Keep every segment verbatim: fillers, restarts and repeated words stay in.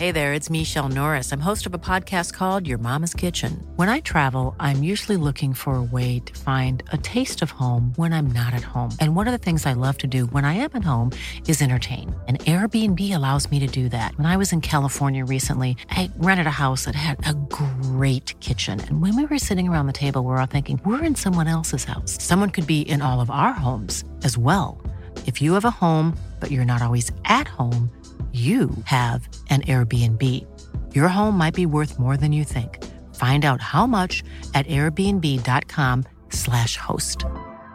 Hey there, it's Michelle Norris. I'm host of a podcast called Your Mama's Kitchen. When I travel, I'm usually looking for a way to find a taste of home when I'm not at home. And one of the things I love to do when I am at home is entertain. And Airbnb allows me to do that. When I was in California recently, I rented a house that had a great kitchen. And when we were sitting around the table, we were all thinking, we're in someone else's house. Someone could be in all of our homes as well. If you have a home, but you're not always at home, you have an Airbnb. Your home might be worth more than you think. Find out how much at airbnb.com slash host.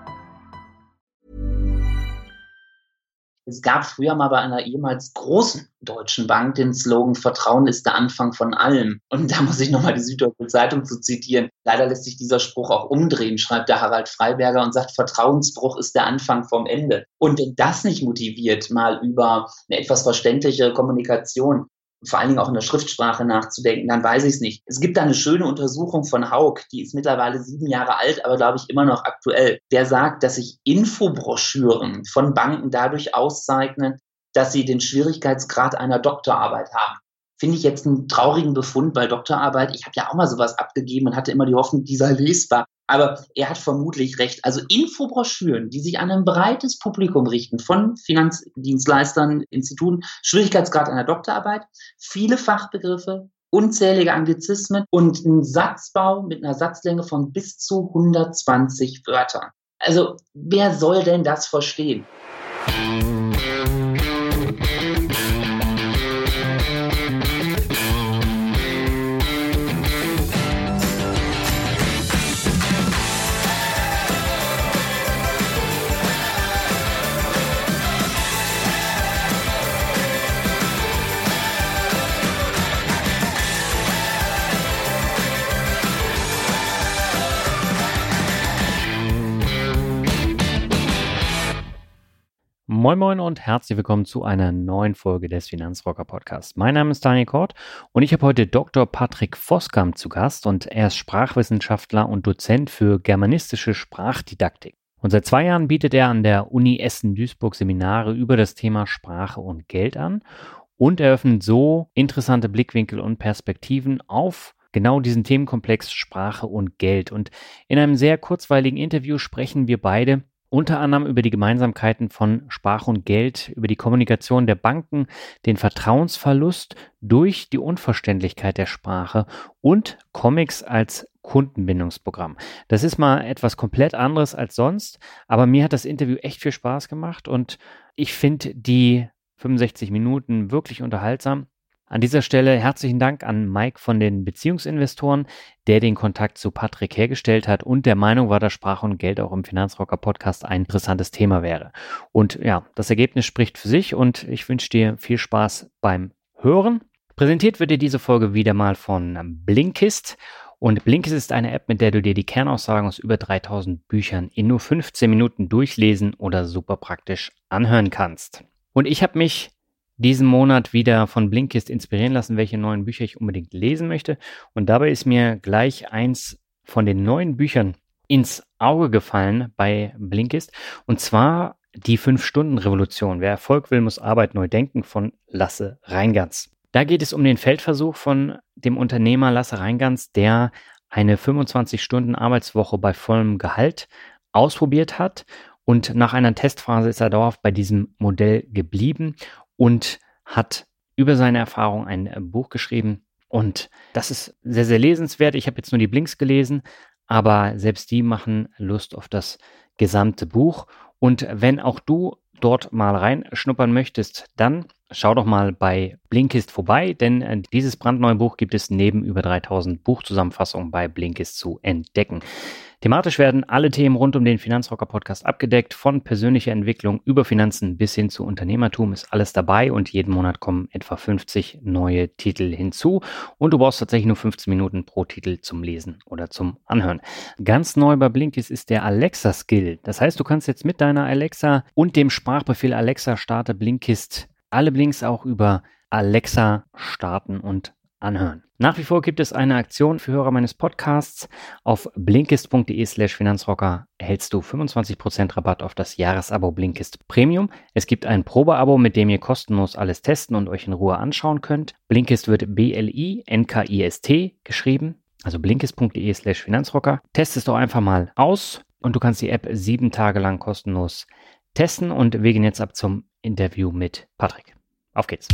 Es gab früher mal bei einer ehemals großen deutschen Bank den Slogan, Vertrauen ist der Anfang von allem. Und da muss ich nochmal die Süddeutsche Zeitung zu zitieren. Leider lässt sich dieser Spruch auch umdrehen, schreibt der Harald Freiberger und sagt, Vertrauensbruch ist der Anfang vom Ende. Und wenn das nicht motiviert, mal über eine etwas verständliche Kommunikation, vor allen Dingen auch in der Schriftsprache nachzudenken, dann weiß ich es nicht. Es gibt da eine schöne Untersuchung von Haug, die ist mittlerweile sieben Jahre alt, aber glaube ich immer noch aktuell. Der sagt, dass sich Infobroschüren von Banken dadurch auszeichnen, dass sie den Schwierigkeitsgrad einer Doktorarbeit haben. Finde ich jetzt einen traurigen Befund, weil Doktorarbeit, ich habe ja auch mal sowas abgegeben und hatte immer die Hoffnung, die sei lesbar. Aber er hat vermutlich recht. Also Infobroschüren, die sich an ein breites Publikum richten, von Finanzdienstleistern, Instituten, Schwierigkeitsgrad einer Doktorarbeit, viele Fachbegriffe, unzählige Anglizismen und ein Satzbau mit einer Satzlänge von bis zu hundertzwanzig Wörtern. Also wer soll denn das verstehen? Moin Moin und herzlich willkommen zu einer neuen Folge des Finanzrocker Podcasts. Mein Name ist Daniel Kort und ich habe heute Doktor Patrick Voskamp zu Gast und er ist Sprachwissenschaftler und Dozent für germanistische Sprachdidaktik. Und seit zwei Jahren bietet er an der Uni Essen-Duisburg Seminare über das Thema Sprache und Geld an und eröffnet so interessante Blickwinkel und Perspektiven auf genau diesen Themenkomplex Sprache und Geld. Und in einem sehr kurzweiligen Interview sprechen wir beide unter anderem über die Gemeinsamkeiten von Sprache und Geld, über die Kommunikation der Banken, den Vertrauensverlust durch die Unverständlichkeit der Sprache und Comics als Kundenbindungsprogramm. Das ist mal etwas komplett anderes als sonst, aber mir hat das Interview echt viel Spaß gemacht und ich finde die fünfundsechzig Minuten wirklich unterhaltsam. An dieser Stelle herzlichen Dank an Mike von den Beziehungsinvestoren, der den Kontakt zu Patrick hergestellt hat und der Meinung war, dass Sprache und Geld auch im Finanzrocker Podcast ein interessantes Thema wäre. Und ja, das Ergebnis spricht für sich und ich wünsche dir viel Spaß beim Hören. Präsentiert wird dir diese Folge wieder mal von Blinkist. Und Blinkist ist eine App, mit der du dir die Kernaussagen aus über dreitausend Büchern in nur fünfzehn Minuten durchlesen oder super praktisch anhören kannst. Und ich habe mich diesen Monat wieder von Blinkist inspirieren lassen, welche neuen Bücher ich unbedingt lesen möchte. Und dabei ist mir gleich eins von den neuen Büchern ins Auge gefallen bei Blinkist. Und zwar die Fünf-Stunden-Revolution. Wer Erfolg will, muss Arbeit neu denken von Lasse Reingans. Da geht es um den Feldversuch von dem Unternehmer Lasse Reingans, der eine fünfundzwanzig-Stunden-Arbeitswoche bei vollem Gehalt ausprobiert hat. Und nach einer Testphase ist er dauerhaft bei diesem Modell geblieben und hat über seine Erfahrung ein Buch geschrieben. Und das ist sehr, sehr lesenswert. Ich habe jetzt nur die Blinks gelesen, aber selbst die machen Lust auf das gesamte Buch. Und wenn auch du dort mal reinschnuppern möchtest, dann schau doch mal bei Blinkist vorbei, denn dieses brandneue Buch gibt es neben über dreitausend Buchzusammenfassungen bei Blinkist zu entdecken. Thematisch werden alle Themen rund um den Finanzrocker Podcast abgedeckt, von persönlicher Entwicklung über Finanzen bis hin zu Unternehmertum ist alles dabei und jeden Monat kommen etwa fünfzig neue Titel hinzu und du brauchst tatsächlich nur fünfzehn Minuten pro Titel zum Lesen oder zum Anhören. Ganz neu bei Blinkist ist der Alexa-Skill. Das heißt, du kannst jetzt mit deiner Alexa und dem Sprachbefehl Alexa starte Blinkist alle Blinks auch über Alexa starten und anhören. Nach wie vor gibt es eine Aktion für Hörer meines Podcasts. Auf blinkist.de slash Finanzrocker erhältst du fünfundzwanzig Prozent Rabatt auf das Jahresabo Blinkist Premium. Es gibt ein Probeabo, mit dem ihr kostenlos alles testen und euch in Ruhe anschauen könnt. Blinkist wird B L I N K I S T geschrieben, also blinkist.de slash Finanzrocker. Test es doch einfach mal aus und du kannst die App sieben Tage lang kostenlos testen. Und wir gehen jetzt ab zum Interview mit Patrick. Auf geht's.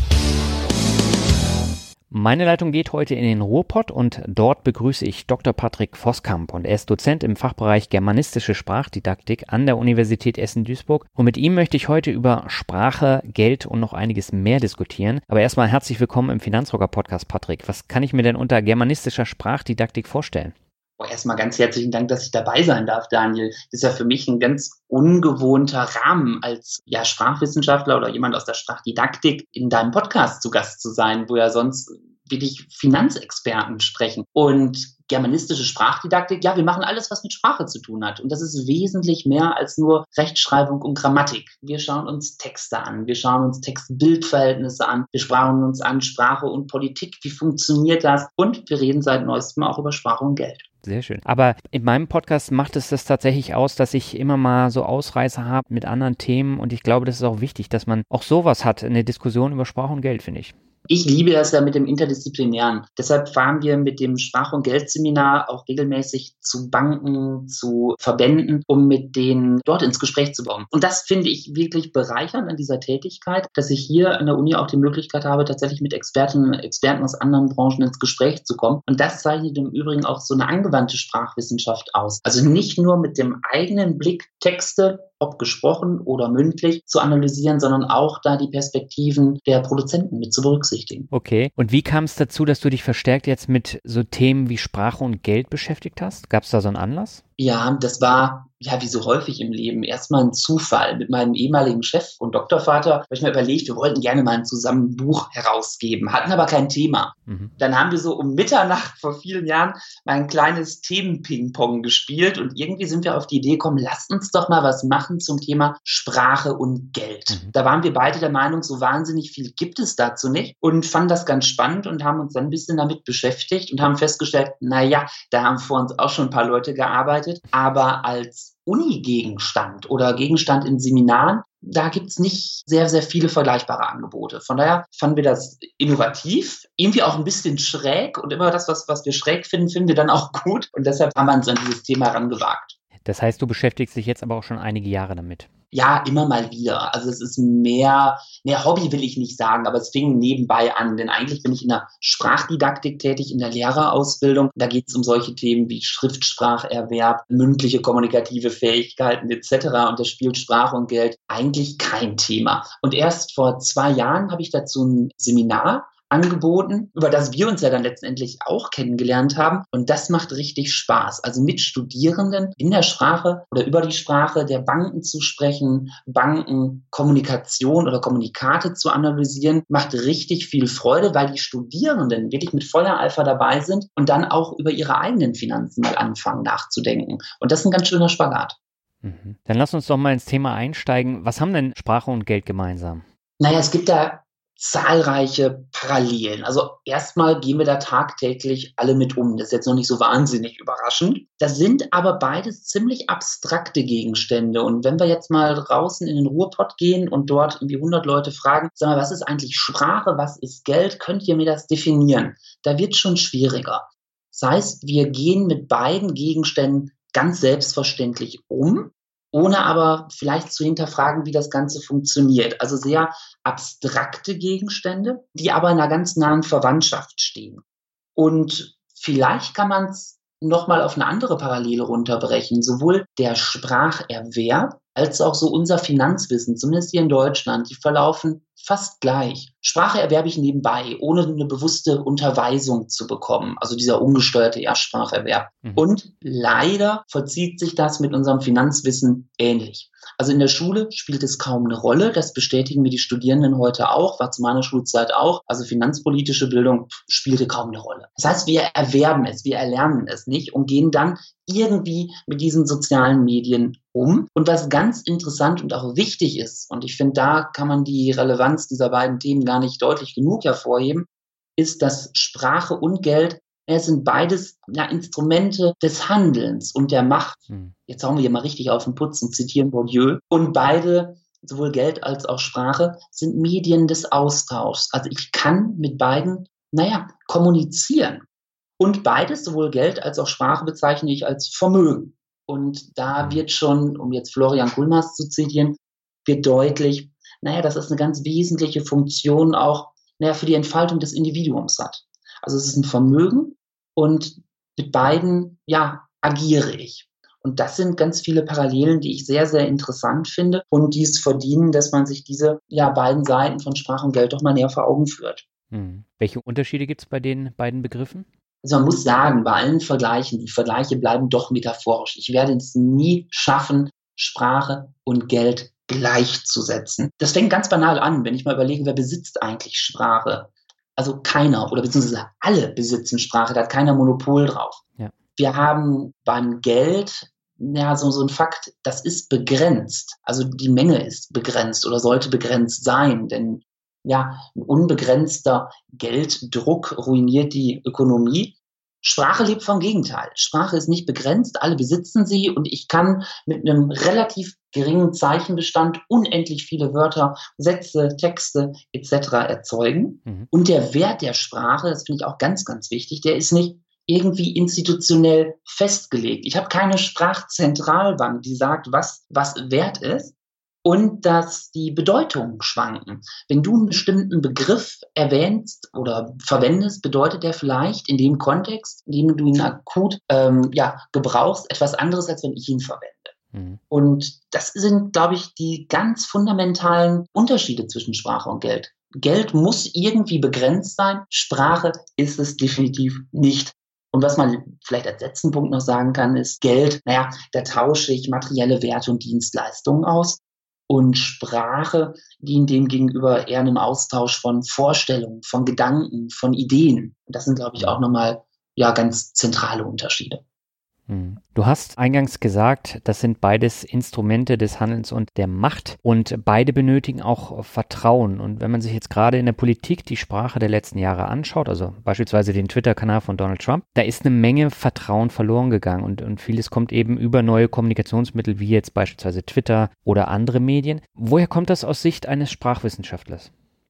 Meine Leitung geht heute in den Ruhrpott und dort begrüße ich Doktor Patrick Voskamp und er ist Dozent im Fachbereich Germanistische Sprachdidaktik an der Universität Essen-Duisburg und mit ihm möchte ich heute über Sprache, Geld und noch einiges mehr diskutieren. Aber erstmal herzlich willkommen im Finanzrocker-Podcast, Patrick. Was kann ich mir denn unter germanistischer Sprachdidaktik vorstellen? Oh, erstmal ganz herzlichen Dank, dass ich dabei sein darf, Daniel. Das ist ja für mich ein ganz ungewohnter Rahmen, als ja, Sprachwissenschaftler oder jemand aus der Sprachdidaktik in deinem Podcast zu Gast zu sein, wo ja sonst wirklich Finanzexperten sprechen. Und germanistische Sprachdidaktik, ja, wir machen alles, was mit Sprache zu tun hat. Und das ist wesentlich mehr als nur Rechtschreibung und Grammatik. Wir schauen uns Texte an, wir schauen uns Text-Bild-Verhältnisse an, wir schauen uns an Sprache und Politik, wie funktioniert das? Und wir reden seit neuestem auch über Sprache und Geld. Sehr schön. Aber in meinem Podcast macht es das tatsächlich aus, dass ich immer mal so Ausreißer habe mit anderen Themen und ich glaube, das ist auch wichtig, dass man auch sowas hat, eine Diskussion über Sprache und Geld, finde ich. Ich liebe das ja mit dem Interdisziplinären. Deshalb fahren wir mit dem Sprach- und Geldseminar auch regelmäßig zu Banken, zu Verbänden, um mit denen dort ins Gespräch zu kommen. Und das finde ich wirklich bereichernd an dieser Tätigkeit, dass ich hier an der Uni auch die Möglichkeit habe, tatsächlich mit Expertinnen und Experten aus anderen Branchen ins Gespräch zu kommen. Und das zeichnet im Übrigen auch so eine angewandte Sprachwissenschaft aus. Also nicht nur mit dem eigenen Blick Texte, ob gesprochen oder mündlich, zu analysieren, sondern auch da die Perspektiven der Produzenten mit zu berücksichtigen. Okay. Und wie kam es dazu, dass du dich verstärkt jetzt mit so Themen wie Sprache und Geld beschäftigt hast? Gab es da so einen Anlass? Ja, das war, ja, wie so häufig im Leben, erstmal ein Zufall. Mit meinem ehemaligen Chef und Doktorvater habe ich mir überlegt, wir wollten gerne mal zusammen ein Buch herausgeben, hatten aber kein Thema. Mhm. Dann haben wir so um Mitternacht vor vielen Jahren mal ein kleines Themen-Ping-Pong gespielt und irgendwie sind wir auf die Idee gekommen, lasst uns doch mal was machen zum Thema Sprache und Geld. Mhm. Da waren wir beide der Meinung, so wahnsinnig viel gibt es dazu nicht und fanden das ganz spannend und haben uns dann ein bisschen damit beschäftigt und haben festgestellt, naja, da haben vor uns auch schon ein paar Leute gearbeitet, aber als Uni-Gegenstand oder Gegenstand in Seminaren, da gibt es nicht sehr, sehr viele vergleichbare Angebote. Von daher fanden wir das innovativ, irgendwie auch ein bisschen schräg und immer das, was, was wir schräg finden, finden wir dann auch gut und deshalb haben wir uns an dieses Thema rangewagt. Das heißt, du beschäftigst dich jetzt aber auch schon einige Jahre damit. Ja, immer mal wieder. Also es ist mehr, mehr Hobby will ich nicht sagen, aber es fing nebenbei an, denn eigentlich bin ich in der Sprachdidaktik tätig, in der Lehrerausbildung. Da geht es um solche Themen wie Schriftspracherwerb, mündliche kommunikative Fähigkeiten et cetera. Und da spielt Sprache und Geld eigentlich kein Thema. Und erst vor zwei Jahren habe ich dazu ein Seminar angeboten, über das wir uns ja dann letztendlich auch kennengelernt haben. Und das macht richtig Spaß. Also mit Studierenden in der Sprache oder über die Sprache der Banken zu sprechen, Bankenkommunikation oder Kommunikate zu analysieren, macht richtig viel Freude, weil die Studierenden wirklich mit voller Eifer dabei sind und dann auch über ihre eigenen Finanzen mal anfangen nachzudenken. Und das ist ein ganz schöner Spagat. Mhm. Dann lass uns doch mal ins Thema einsteigen. Was haben denn Sprache und Geld gemeinsam? Naja, es gibt da zahlreiche Parallelen. Also erstmal gehen wir da tagtäglich alle mit um. Das ist jetzt noch nicht so wahnsinnig überraschend. Das sind aber beides ziemlich abstrakte Gegenstände. Und wenn wir jetzt mal draußen in den Ruhrpott gehen und dort irgendwie hundert Leute fragen, sag mal, was ist eigentlich Sprache, was ist Geld? Könnt ihr mir das definieren? Da wird es schon schwieriger. Das heißt, wir gehen mit beiden Gegenständen ganz selbstverständlich um, ohne aber vielleicht zu hinterfragen, wie das Ganze funktioniert. Also sehr abstrakte Gegenstände, die aber in einer ganz nahen Verwandtschaft stehen. Und vielleicht kann man es nochmal auf eine andere Parallele runterbrechen. Sowohl der Spracherwerb als auch so unser Finanzwissen, zumindest hier in Deutschland, die verlaufen fast gleich. Sprache erwerbe ich nebenbei, ohne eine bewusste Unterweisung zu bekommen, also dieser ungesteuerte Erstspracherwerb. Mhm. Und leider vollzieht sich das mit unserem Finanzwissen ähnlich. Also in der Schule spielt es kaum eine Rolle, das bestätigen mir die Studierenden heute auch, war zu meiner Schulzeit auch, also finanzpolitische Bildung spielte kaum eine Rolle. Das heißt, wir erwerben es, wir erlernen es nicht und gehen dann irgendwie mit diesen sozialen Medien um. Und was ganz interessant und auch wichtig ist, und ich finde, da kann man die Relevanz dieser beiden Themen gar nicht deutlich genug hervorheben, ist, dass Sprache und Geld, es sind beides ja, Instrumente des Handelns und der Macht. Hm. Jetzt hauen wir hier mal richtig auf den Putz und zitieren Bourdieu. Und beide, sowohl Geld als auch Sprache, sind Medien des Austauschs. Also ich kann mit beiden, naja, kommunizieren. Und beides, sowohl Geld als auch Sprache, bezeichne ich als Vermögen. Und da wird schon, um jetzt Florian Kuhlmars zu zitieren, wird deutlich, naja, dass es eine ganz wesentliche Funktion auch naja, für die Entfaltung des Individuums hat. Also es ist ein Vermögen und mit beiden, ja, agiere ich. Und das sind ganz viele Parallelen, die ich sehr, sehr interessant finde und die es verdienen, dass man sich diese ja, beiden Seiten von Sprache und Geld doch mal näher vor Augen führt. Hm. Welche Unterschiede gibt es bei den beiden Begriffen? Also man muss sagen, bei allen Vergleichen, die Vergleiche bleiben doch metaphorisch. Ich werde es nie schaffen, Sprache und Geld gleichzusetzen. Das fängt ganz banal an, wenn ich mal überlege, wer besitzt eigentlich Sprache? Also keiner oder beziehungsweise alle besitzen Sprache, da hat keiner Monopol drauf. Ja. Wir haben beim Geld ja so, so ein Fakt, das ist begrenzt. Also die Menge ist begrenzt oder sollte begrenzt sein, denn ja, ein unbegrenzter Gelddruck ruiniert die Ökonomie. Sprache lebt vom Gegenteil. Sprache ist nicht begrenzt, alle besitzen sie und ich kann mit einem relativ geringen Zeichenbestand unendlich viele Wörter, Sätze, Texte et cetera erzeugen. Mhm. Und der Wert der Sprache, das finde ich auch ganz, ganz wichtig, der ist nicht irgendwie institutionell festgelegt. Ich habe keine Sprachzentralbank, die sagt, was, was wert ist. Und dass die Bedeutungen schwanken. Wenn du einen bestimmten Begriff erwähnst oder verwendest, bedeutet der vielleicht in dem Kontext, in dem du ihn akut ähm, ja, gebrauchst, etwas anderes, als wenn ich ihn verwende. Mhm. Und das sind, glaube ich, die ganz fundamentalen Unterschiede zwischen Sprache und Geld. Geld muss irgendwie begrenzt sein, Sprache ist es definitiv nicht. Und was man vielleicht als letzten Punkt noch sagen kann, ist Geld, naja, da tausche ich materielle Werte und Dienstleistungen aus. Und Sprache dient dem gegenüber eher einem Austausch von Vorstellungen, von Gedanken, von Ideen. Und das sind, glaube ich, auch nochmal ja, ganz zentrale Unterschiede. Du hast eingangs gesagt, das sind beides Instrumente des Handelns und der Macht und beide benötigen auch Vertrauen. Und wenn man sich jetzt gerade in der Politik die Sprache der letzten Jahre anschaut, also beispielsweise den Twitter-Kanal von Donald Trump, da ist eine Menge Vertrauen verloren gegangen und, und vieles kommt eben über neue Kommunikationsmittel wie jetzt beispielsweise Twitter oder andere Medien. Woher kommt das aus Sicht eines Sprachwissenschaftlers?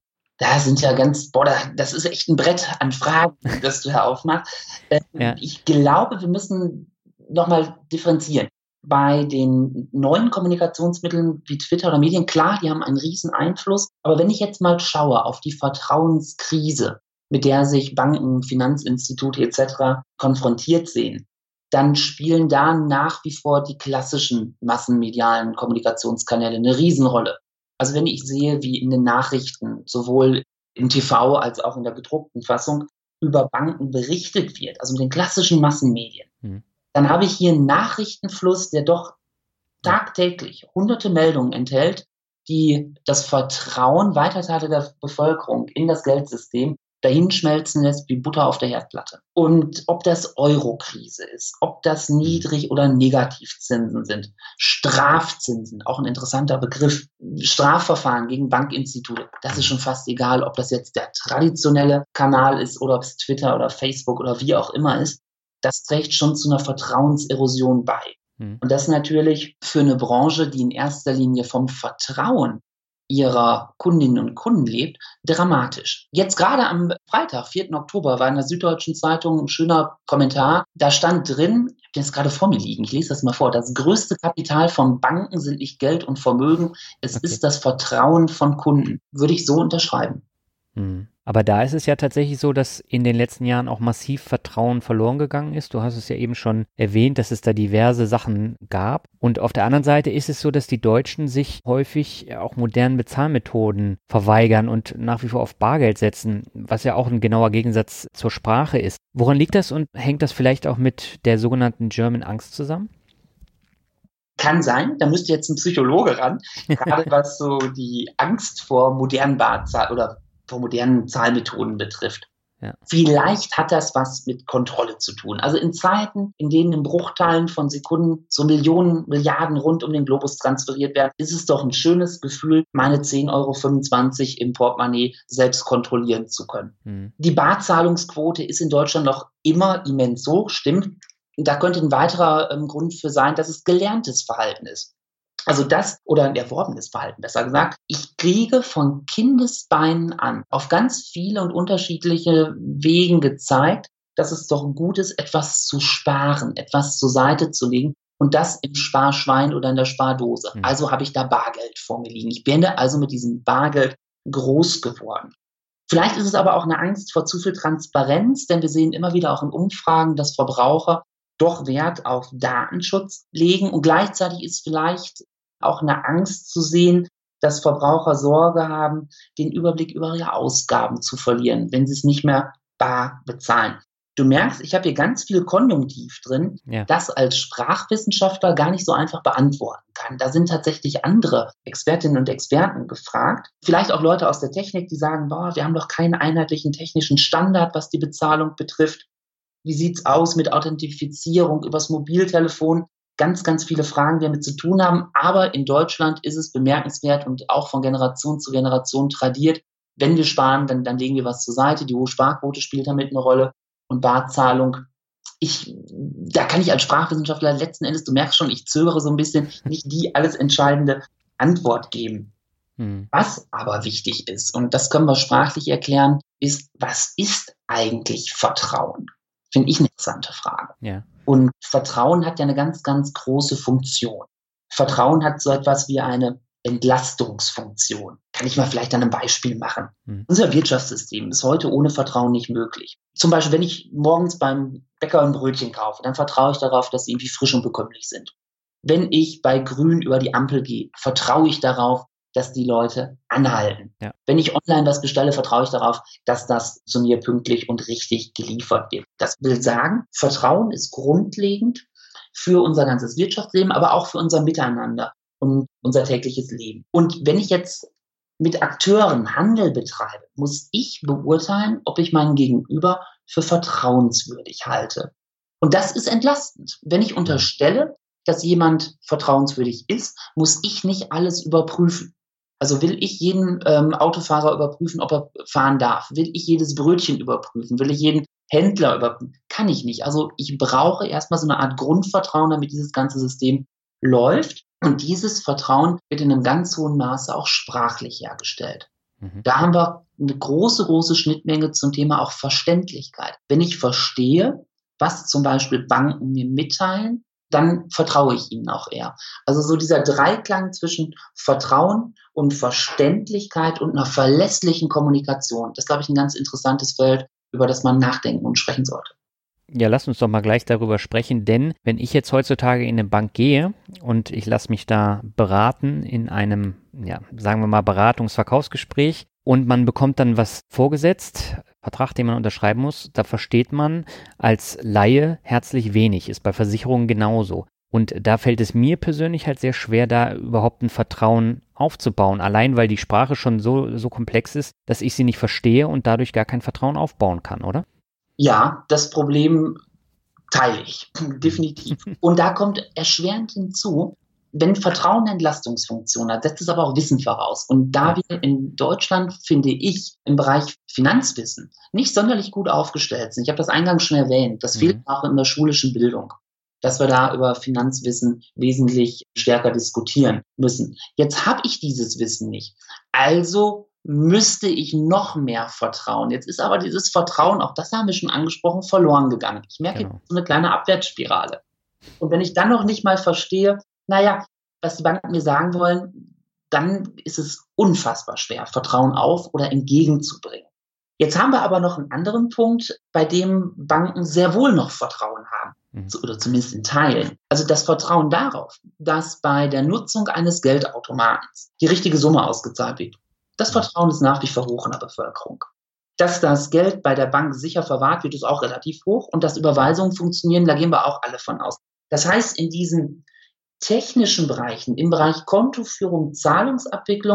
Da sind ja ganz, boah, das ist echt ein Brett an Fragen, das du da aufmachst. Äh, ja. Ich glaube, wir müssen nochmal differenzieren. Bei den neuen Kommunikationsmitteln wie Twitter oder Medien, klar, die haben einen riesen Einfluss. Aber wenn ich jetzt mal schaue auf die Vertrauenskrise, mit der sich Banken, Finanzinstitute et cetera konfrontiert sehen, dann spielen da nach wie vor die klassischen massenmedialen Kommunikationskanäle eine Riesenrolle. Also wenn ich sehe, wie in den Nachrichten, sowohl im T V als auch in der gedruckten Fassung, über Banken berichtet wird, also mit den klassischen Massenmedien, mhm. dann habe ich hier einen Nachrichtenfluss, der doch tagtäglich hunderte Meldungen enthält, die das Vertrauen weiter Teile der Bevölkerung in das Geldsystem dahinschmelzen lässt wie Butter auf der Herdplatte. Und ob das Euro-Krise ist, ob das Niedrig- oder Negativzinsen sind, Strafzinsen, auch ein interessanter Begriff, Strafverfahren gegen Bankinstitute, das ist schon fast egal, ob das jetzt der traditionelle Kanal ist oder ob es Twitter oder Facebook oder wie auch immer ist. Das trägt schon zu einer Vertrauenserosion bei. Hm. Und das natürlich für eine Branche, die in erster Linie vom Vertrauen ihrer Kundinnen und Kunden lebt, dramatisch. Jetzt gerade am Freitag, vierten Oktober, war in der Süddeutschen Zeitung ein schöner Kommentar. Da stand drin, ich habe den jetzt gerade vor mir liegen, ich lese das mal vor, das größte Kapital von Banken sind nicht Geld und Vermögen, es okay. ist das Vertrauen von Kunden. Würde ich so unterschreiben. Hm. Aber da ist es ja tatsächlich so, dass in den letzten Jahren auch massiv Vertrauen verloren gegangen ist. Du hast es ja eben schon erwähnt, dass es da diverse Sachen gab. Und auf der anderen Seite ist es so, dass die Deutschen sich häufig auch modernen Bezahlmethoden verweigern und nach wie vor auf Bargeld setzen, was ja auch ein genauer Gegensatz zur Sprache ist. Woran liegt das und hängt das vielleicht auch mit der sogenannten German Angst zusammen? Kann sein, da müsste jetzt ein Psychologe ran, gerade was so die Angst vor modernen Barzahl oder vor modernen Zahlmethoden betrifft. Ja. Vielleicht hat das was mit Kontrolle zu tun. Also in Zeiten, in denen in Bruchteilen von Sekunden so Millionen, Milliarden rund um den Globus transferiert werden, ist es doch ein schönes Gefühl, meine zehn Euro fünfundzwanzig im Portemonnaie selbst kontrollieren zu können. Mhm. Die Barzahlungsquote ist in Deutschland noch immer immens hoch, stimmt. Da könnte ein weiterer ähm, Grund für sein, dass es gelerntes Verhalten ist. Also das, oder ein erworbenes Verhalten, besser gesagt. Ich kriege von Kindesbeinen an auf ganz viele und unterschiedliche Wegen gezeigt, dass es doch gut ist, etwas zu sparen, etwas zur Seite zu legen und das im Sparschwein oder in der Spardose. Mhm. Also habe ich da Bargeld vor mir liegen. Ich bin also mit diesem Bargeld groß geworden. Vielleicht ist es aber auch eine Angst vor zu viel Transparenz, denn wir sehen immer wieder auch in Umfragen, dass Verbraucher doch Wert auf Datenschutz legen und gleichzeitig ist vielleicht auch eine Angst zu sehen, dass Verbraucher Sorge haben, den Überblick über ihre Ausgaben zu verlieren, wenn sie es nicht mehr bar bezahlen. Du merkst, ich habe hier ganz viel Konjunktiv drin, ja. Das als Sprachwissenschaftler gar nicht so einfach beantworten kann. Da sind tatsächlich andere Expertinnen und Experten gefragt. Vielleicht auch Leute aus der Technik, die sagen, boah, wir haben doch keinen einheitlichen technischen Standard, was die Bezahlung betrifft. Wie sieht's aus mit Authentifizierung übers Mobiltelefon? Ganz, ganz viele Fragen, die damit zu tun haben. Aber in Deutschland ist es bemerkenswert und auch von Generation zu Generation tradiert. Wenn wir sparen, dann, dann legen wir was zur Seite. Die hohe Sparquote spielt damit eine Rolle. Und Barzahlung, ich, da kann ich als Sprachwissenschaftler letzten Endes, du merkst schon, ich zögere so ein bisschen, nicht die alles entscheidende Antwort geben. Hm. Was aber wichtig ist, und das können wir sprachlich erklären, ist, was ist eigentlich Vertrauen? Finde ich eine interessante Frage. Ja. Und Vertrauen hat ja eine ganz, ganz große Funktion. Vertrauen hat so etwas wie eine Entlastungsfunktion. Kann ich mal vielleicht an einem Beispiel machen. Mhm. Unser Wirtschaftssystem ist heute ohne Vertrauen nicht möglich. Zum Beispiel, wenn ich morgens beim Bäcker ein Brötchen kaufe, dann vertraue ich darauf, dass sie irgendwie frisch und bekömmlich sind. Wenn ich bei Grün über die Ampel gehe, vertraue ich darauf, dass die Leute anhalten. Ja. Wenn ich online was bestelle, vertraue ich darauf, dass das zu mir pünktlich und richtig geliefert wird. Das will sagen, Vertrauen ist grundlegend für unser ganzes Wirtschaftsleben, aber auch für unser Miteinander und unser tägliches Leben. Und wenn ich jetzt mit Akteuren Handel betreibe, muss ich beurteilen, ob ich meinen Gegenüber für vertrauenswürdig halte. Und das ist entlastend. Wenn ich unterstelle, dass jemand vertrauenswürdig ist, muss ich nicht alles überprüfen. Also will ich jeden ähm, Autofahrer überprüfen, ob er fahren darf? Will ich jedes Brötchen überprüfen? Will ich jeden Händler überprüfen? Kann ich nicht. Also ich brauche erstmal so eine Art Grundvertrauen, damit dieses ganze System läuft. Und dieses Vertrauen wird in einem ganz hohen Maße auch sprachlich hergestellt. Mhm. Da haben wir eine große, große Schnittmenge zum Thema auch Verständlichkeit. Wenn ich verstehe, was zum Beispiel Banken mir mitteilen, dann vertraue ich ihnen auch eher. Also so dieser Dreiklang zwischen Vertrauen und Verständlichkeit und einer verlässlichen Kommunikation, das ist, glaube ich, ein ganz interessantes Feld, über das man nachdenken und sprechen sollte. Ja, lass uns doch mal gleich darüber sprechen, denn wenn ich jetzt heutzutage in eine Bank gehe und ich lasse mich da beraten in einem, ja, sagen wir mal, Beratungs-Verkaufsgespräch und man bekommt dann was vorgesetzt, Vertrag, den man unterschreiben muss, da versteht man als Laie herzlich wenig, ist bei Versicherungen genauso. Und da fällt es mir persönlich halt sehr schwer, da überhaupt ein Vertrauen aufzubauen, allein weil die Sprache schon so, so komplex ist, dass ich sie nicht verstehe und dadurch gar kein Vertrauen aufbauen kann, oder? Ja, das Problem teile ich, definitiv. Und da kommt erschwerend hinzu, wenn Vertrauen eine Entlastungsfunktion hat, setzt es aber auch Wissen voraus. Und da wir in Deutschland, finde ich, im Bereich Finanzwissen nicht sonderlich gut aufgestellt sind, ich habe das eingangs schon erwähnt, das mhm. fehlt auch in der schulischen Bildung, dass wir da über Finanzwissen wesentlich stärker diskutieren müssen. Jetzt habe ich dieses Wissen nicht. Also müsste ich noch mehr vertrauen. Jetzt ist aber dieses Vertrauen, auch das haben wir schon angesprochen, verloren gegangen. Ich merke genau. jetzt so eine kleine Abwärtsspirale. Und wenn ich dann noch nicht mal verstehe, naja, was die Banken mir sagen wollen, dann ist es unfassbar schwer, Vertrauen auf- oder entgegenzubringen. Jetzt haben wir aber noch einen anderen Punkt, bei dem Banken sehr wohl noch Vertrauen haben, mhm. oder zumindest in Teilen. Also das Vertrauen darauf, dass bei der Nutzung eines Geldautomatens die richtige Summe ausgezahlt wird. Das Vertrauen ist nach wie vor hoch in der Bevölkerung. Dass das Geld bei der Bank sicher verwahrt wird, ist auch relativ hoch. Und dass Überweisungen funktionieren, da gehen wir auch alle von aus. Das heißt, in diesen technischen Bereichen, im Bereich Kontoführung, Zahlungsabwicklung,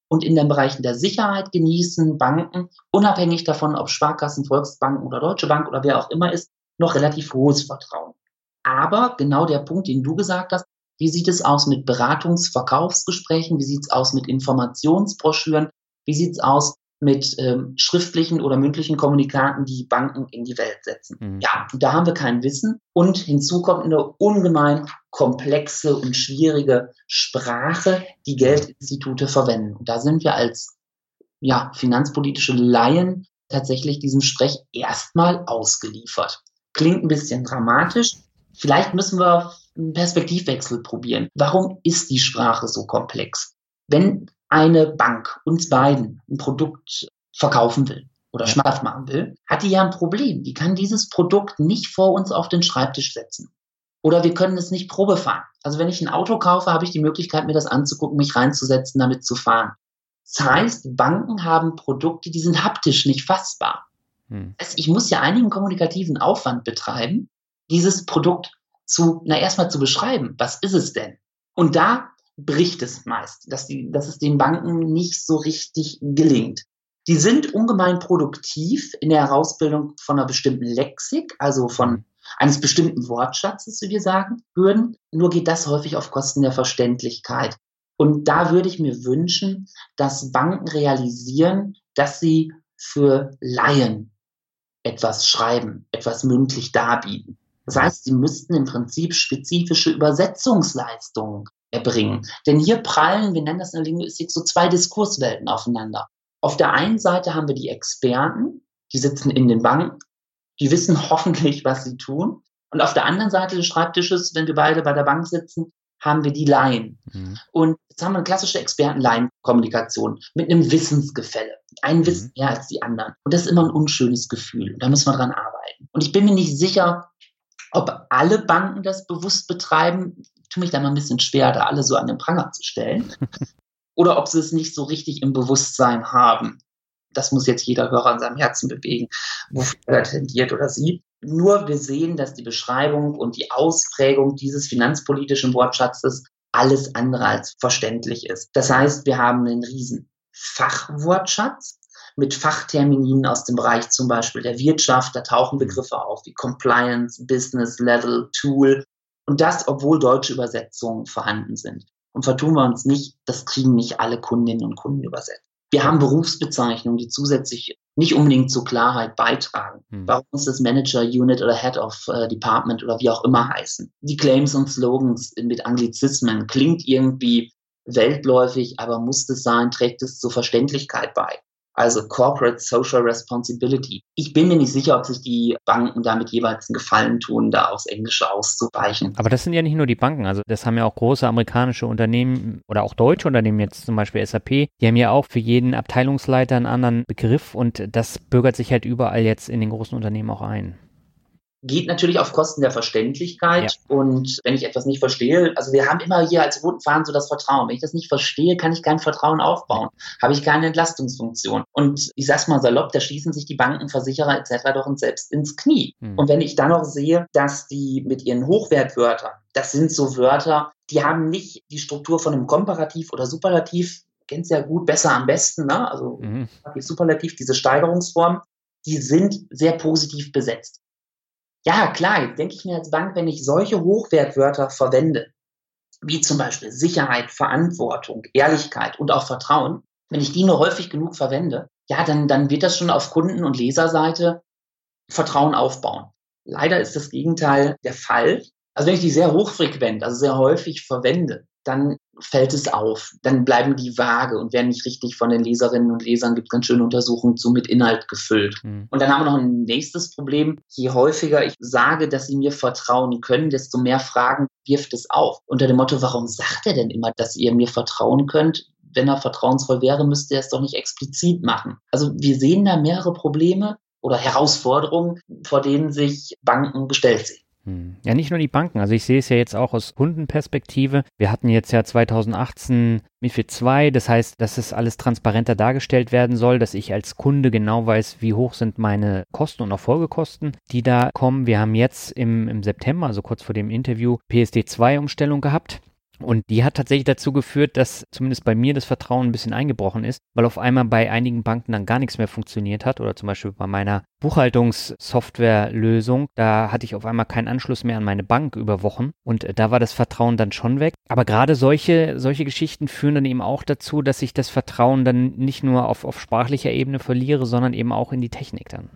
Und in den Bereichen der Sicherheit genießen Banken, unabhängig davon, ob Sparkassen, Volksbanken oder Deutsche Bank oder wer auch immer ist, noch relativ hohes Vertrauen. Aber genau der Punkt, den du gesagt hast, wie sieht es aus mit Beratungs-, Verkaufsgesprächen? Wie sieht es aus mit Informationsbroschüren? Wie sieht es aus mit ähm, schriftlichen oder mündlichen Kommunikaten, die Banken in die Welt setzen? Mhm. Ja, da haben wir kein Wissen. Und hinzu kommt eine ungemein komplexe und schwierige Sprache, die Geldinstitute verwenden. Und da sind wir als ja, finanzpolitische Laien tatsächlich diesem Sprech erstmal ausgeliefert. Klingt ein bisschen dramatisch. Vielleicht müssen wir einen Perspektivwechsel probieren. Warum ist die Sprache so komplex? Wenn eine Bank uns beiden ein Produkt verkaufen will oder schmackhaft machen will, hat die ja ein Problem. Die kann dieses Produkt nicht vor uns auf den Schreibtisch setzen. Oder wir können es nicht Probe fahren. Also wenn ich ein Auto kaufe, habe ich die Möglichkeit, mir das anzugucken, mich reinzusetzen, damit zu fahren. Das heißt, Banken haben Produkte, die sind haptisch nicht fassbar. Hm. Das heißt, ich muss ja einigen kommunikativen Aufwand betreiben, dieses Produkt zu, na erstmal zu beschreiben. Was ist es denn? Und da bricht es meist, dass, die, dass es den Banken nicht so richtig gelingt. Die sind ungemein produktiv in der Herausbildung von einer bestimmten Lexik, also von eines bestimmten Wortschatzes, wie wir sagen würden. Nur geht das häufig auf Kosten der Verständlichkeit. Und da würde ich mir wünschen, dass Banken realisieren, dass sie für Laien etwas schreiben, etwas mündlich darbieten. Das heißt, sie müssten im Prinzip spezifische Übersetzungsleistungen erbringen. Denn hier prallen, wir nennen das in der Linguistik, so zwei Diskurswelten aufeinander. Auf der einen Seite haben wir die Experten, die sitzen in den Banken, die wissen hoffentlich, was sie tun. Und auf der anderen Seite des Schreibtisches, wenn wir beide bei der Bank sitzen, haben wir die Laien. Mhm. Und jetzt haben wir eine klassische Experten-Laien-Kommunikation mit einem Wissensgefälle. Ein mhm. Wissen mehr als die anderen. Und das ist immer ein unschönes Gefühl. Und da müssen wir dran arbeiten. Und ich bin mir nicht sicher, ob alle Banken das bewusst betreiben. Ich tue mich da mal ein bisschen schwer, da alle so an den Pranger zu stellen. Oder ob sie es nicht so richtig im Bewusstsein haben. Das muss jetzt jeder Hörer an seinem Herzen bewegen, wofür er tendiert oder sieht. Nur wir sehen, dass die Beschreibung und die Ausprägung dieses finanzpolitischen Wortschatzes alles andere als verständlich ist. Das heißt, wir haben einen riesen Fachwortschatz mit Fachterminen aus dem Bereich zum Beispiel der Wirtschaft. Da tauchen Begriffe auf wie Compliance, Business Level, Tool. Und das, obwohl deutsche Übersetzungen vorhanden sind. Und vertun wir uns nicht, das kriegen nicht alle Kundinnen und Kunden übersetzt. Wir haben Berufsbezeichnungen, die zusätzlich nicht unbedingt zur Klarheit beitragen. Hm. Warum muss das Manager, Unit oder Head of äh, Department oder wie auch immer heißen? Die Claims und Slogans mit Anglizismen klingt irgendwie weltläufig, aber muss es sein, trägt es zur Verständlichkeit bei. Also Corporate Social Responsibility. Ich bin mir nicht sicher, ob sich die Banken damit jeweils einen Gefallen tun, da aufs Englische auszuweichen. Aber das sind ja nicht nur die Banken, also das haben ja auch große amerikanische Unternehmen oder auch deutsche Unternehmen, jetzt zum Beispiel S A P, die haben ja auch für jeden Abteilungsleiter einen anderen Begriff und das bürgert sich halt überall jetzt in den großen Unternehmen auch ein. Geht natürlich auf Kosten der Verständlichkeit. Ja. Und wenn ich etwas nicht verstehe, also wir haben immer hier als roten Faden so das Vertrauen. Wenn ich das nicht verstehe, kann ich kein Vertrauen aufbauen. Habe ich keine Entlastungsfunktion. Und ich sag's mal salopp, da schießen sich die Banken, Versicherer et cetera doch uns selbst ins Knie. Hm. Und wenn ich dann noch sehe, dass die mit ihren Hochwertwörtern, das sind so Wörter, die haben nicht die Struktur von einem Komparativ oder Superlativ, kennst ja gut, besser am besten, ne? Also mhm. Superlativ, diese Steigerungsform, die sind sehr positiv besetzt. Ja, klar, jetzt denke ich mir als Bank, wenn ich solche Hochwertwörter verwende, wie zum Beispiel Sicherheit, Verantwortung, Ehrlichkeit und auch Vertrauen, wenn ich die nur häufig genug verwende, ja, dann, dann wird das schon auf Kunden- und Leserseite Vertrauen aufbauen. Leider ist das Gegenteil der Fall. Also wenn ich die sehr hochfrequent, also sehr häufig verwende, dann fällt es auf. Dann bleiben die vage und werden nicht richtig von den Leserinnen und Lesern, gibt es ganz schöne Untersuchungen zu, mit Inhalt gefüllt. Mhm. Und dann haben wir noch ein nächstes Problem. Je häufiger ich sage, dass sie mir vertrauen können, desto mehr Fragen wirft es auf. Unter dem Motto, warum sagt er denn immer, dass ihr mir vertrauen könnt? Wenn er vertrauensvoll wäre, müsste er es doch nicht explizit machen. Also wir sehen da mehrere Probleme oder Herausforderungen, vor denen sich Banken gestellt sehen. Ja, nicht nur die Banken. Also ich sehe es ja jetzt auch aus Kundenperspektive. Wir hatten jetzt ja zwanzig achtzehn MiFID zwei, das heißt, dass es alles transparenter dargestellt werden soll, dass ich als Kunde genau weiß, wie hoch sind meine Kosten und auch Folgekosten, die da kommen. Wir haben jetzt im, im September, also kurz vor dem Interview, P S D zwei Umstellung gehabt. Und die hat tatsächlich dazu geführt, dass zumindest bei mir das Vertrauen ein bisschen eingebrochen ist, weil auf einmal bei einigen Banken dann gar nichts mehr funktioniert hat oder zum Beispiel bei meiner Buchhaltungssoftwarelösung, da hatte ich auf einmal keinen Anschluss mehr an meine Bank über Wochen und äh, da war das Vertrauen dann schon weg. Aber gerade solche, solche Geschichten führen dann eben auch dazu, dass ich das Vertrauen dann nicht nur auf, auf sprachlicher Ebene verliere, sondern eben auch in die Technik dann.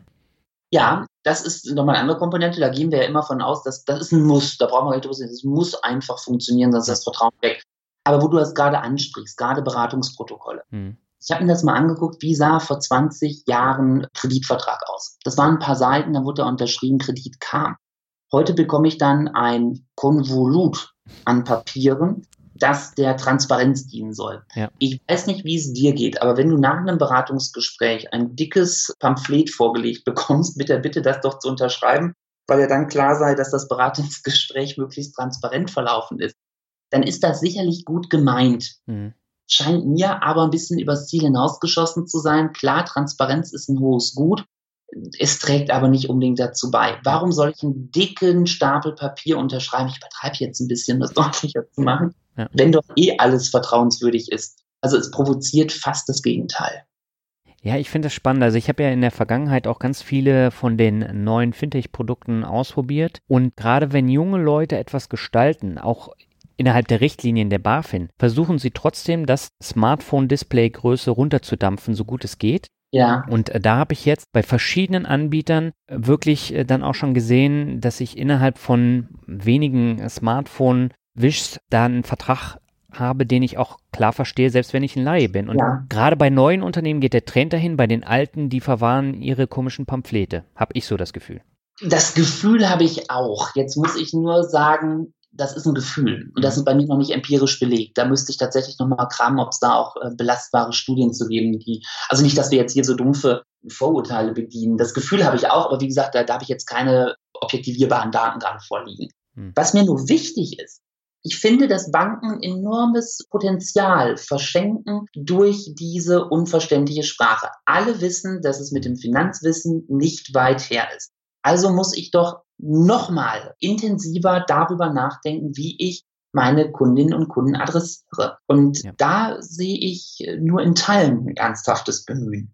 Ja, das ist nochmal eine andere Komponente. Da gehen wir ja immer von aus, dass das ist ein Muss. Da brauchen wir nicht drüber reden. Es muss einfach funktionieren, sonst ist das Vertrauen weg. Aber wo du das gerade ansprichst, gerade Beratungsprotokolle. Hm. Ich habe mir das mal angeguckt, wie sah vor zwanzig Jahren Kreditvertrag aus. Das waren ein paar Seiten, dann wurde da unterschrieben, Kredit kam. Heute bekomme ich dann ein Konvolut an Papieren, das der Transparenz dienen soll. Ja. Ich weiß nicht, wie es dir geht, aber wenn du nach einem Beratungsgespräch ein dickes Pamphlet vorgelegt bekommst, mit der Bitte, das doch zu unterschreiben, weil ja dann klar sei, dass das Beratungsgespräch möglichst transparent verlaufen ist, dann ist das sicherlich gut gemeint. Mhm. Scheint mir aber ein bisschen übers Ziel hinausgeschossen zu sein. Klar, Transparenz ist ein hohes Gut. Es trägt aber nicht unbedingt dazu bei. Warum soll ich einen dicken Stapel Papier unterschreiben? Ich übertreibe jetzt ein bisschen, das deutlicher zu machen, ja. Wenn doch eh alles vertrauenswürdig ist. Also es provoziert fast das Gegenteil. Ja, ich finde das spannend. Also ich habe ja in der Vergangenheit auch ganz viele von den neuen Fintech-Produkten ausprobiert. Und gerade wenn junge Leute etwas gestalten, auch innerhalb der Richtlinien der BaFin, versuchen sie trotzdem, das Smartphone-Display-Größe runterzudampfen, so gut es geht. Ja. Und äh, da habe ich jetzt bei verschiedenen Anbietern äh, wirklich äh, dann auch schon gesehen, dass ich innerhalb von wenigen Smartphone-Wischs da einen Vertrag habe, den ich auch klar verstehe, selbst wenn ich ein Laie bin. Und ja. Gerade bei neuen Unternehmen geht der Trend dahin, bei den alten, die verwahren ihre komischen Pamphlete. Habe ich so das Gefühl. Das Gefühl habe ich auch. Jetzt muss ich nur sagen, das ist ein Gefühl und das ist bei mir noch nicht empirisch belegt. Da müsste ich tatsächlich nochmal kramen, ob es da auch äh, belastbare Studien zu geben, die, also nicht, dass wir jetzt hier so dumpfe Vorurteile bedienen. Das Gefühl habe ich auch, aber wie gesagt, da, da habe ich jetzt keine objektivierbaren Daten gerade vorliegen. Hm. Was mir nur wichtig ist, ich finde, dass Banken enormes Potenzial verschenken durch diese unverständliche Sprache. Alle wissen, dass es mit dem Finanzwissen nicht weit her ist. Also muss ich doch nochmal intensiver darüber nachdenken, wie ich meine Kundinnen und Kunden adressiere. Und ja. Da sehe ich nur in Teilen ein ernsthaftes Bemühen.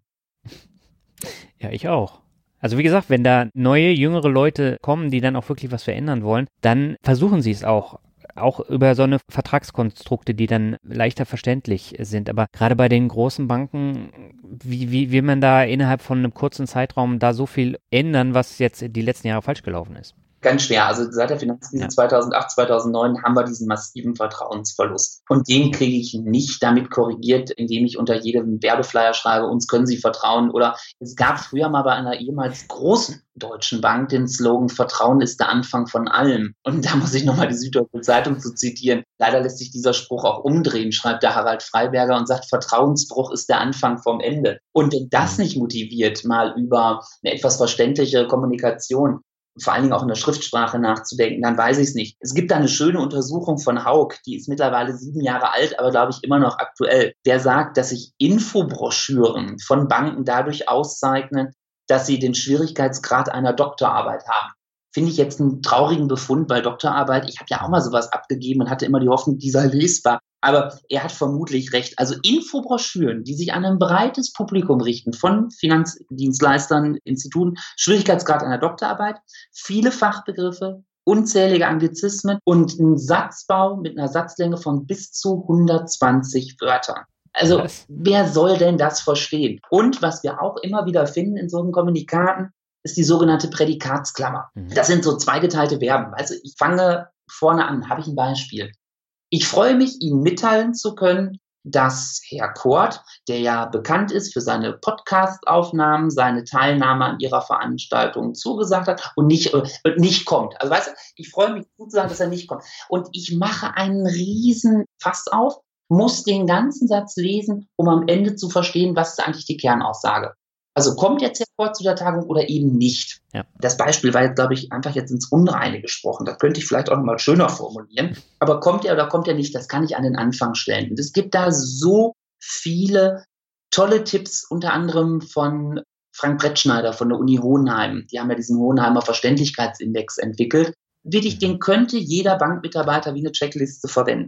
Ja, ich auch. Also wie gesagt, wenn da neue, jüngere Leute kommen, die dann auch wirklich was verändern wollen, dann versuchen sie es auch. Auch über so eine Vertragskonstrukte, die dann leichter verständlich sind. Aber gerade bei den großen Banken, wie, wie will man da innerhalb von einem kurzen Zeitraum da so viel ändern, was jetzt die letzten Jahre falsch gelaufen ist? Ganz schwer. Also seit der Finanzkrise ja. zweitausendacht, zweitausendneun haben wir diesen massiven Vertrauensverlust. Und den kriege ich nicht damit korrigiert, indem ich unter jedem Werbeflyer schreibe, uns können Sie vertrauen. Oder es gab früher mal bei einer ehemals großen deutschen Bank den Slogan, Vertrauen ist der Anfang von allem. Und da muss ich nochmal die Süddeutsche Zeitung zu zitieren. Leider lässt sich dieser Spruch auch umdrehen, schreibt der Harald Freiberger und sagt, Vertrauensbruch ist der Anfang vom Ende. Und wenn das nicht motiviert, mal über eine etwas verständliche Kommunikation, vor allen Dingen auch in der Schriftsprache nachzudenken, dann weiß ich es nicht. Es gibt da eine schöne Untersuchung von Haug, die ist mittlerweile sieben Jahre alt, aber glaube ich immer noch aktuell. Der sagt, dass sich Infobroschüren von Banken dadurch auszeichnen, dass sie den Schwierigkeitsgrad einer Doktorarbeit haben. Finde ich jetzt einen traurigen Befund bei Doktorarbeit. Ich habe ja auch mal sowas abgegeben und hatte immer die Hoffnung, die sei lesbar. Aber er hat vermutlich recht. Also Infobroschüren, die sich an ein breites Publikum richten, von Finanzdienstleistern, Instituten, Schwierigkeitsgrad einer Doktorarbeit, viele Fachbegriffe, unzählige Anglizismen und ein Satzbau mit einer Satzlänge von bis zu hundertzwanzig Wörtern. Also was? Wer soll denn das verstehen? Und was wir auch immer wieder finden in solchen Kommunikaten, ist die sogenannte Prädikatsklammer. Mhm. Das sind so zweigeteilte Verben. Also ich fange vorne an, habe ich ein Beispiel. Ich freue mich, Ihnen mitteilen zu können, dass Herr Kort, der ja bekannt ist für seine Podcast-Aufnahmen, seine Teilnahme an Ihrer Veranstaltung zugesagt hat und nicht, äh, nicht kommt. Also weißt du, ich freue mich zuzusagen, dass er nicht kommt. Und ich mache einen riesen Fass auf, muss den ganzen Satz lesen, um am Ende zu verstehen, was ist eigentlich die Kernaussage. Also kommt jetzt Herr Kort zu der Tagung oder eben nicht? Ja. Das Beispiel war jetzt, glaube ich, einfach jetzt ins Unreine gesprochen. Das könnte ich vielleicht auch nochmal schöner formulieren. Aber kommt er oder kommt er nicht, das kann ich an den Anfang stellen. Und es gibt da so viele tolle Tipps, unter anderem von Frank Brettschneider von der Uni Hohenheim. Die haben ja diesen Hohenheimer Verständlichkeitsindex entwickelt. Wirklich, den könnte jeder Bankmitarbeiter wie eine Checkliste verwenden.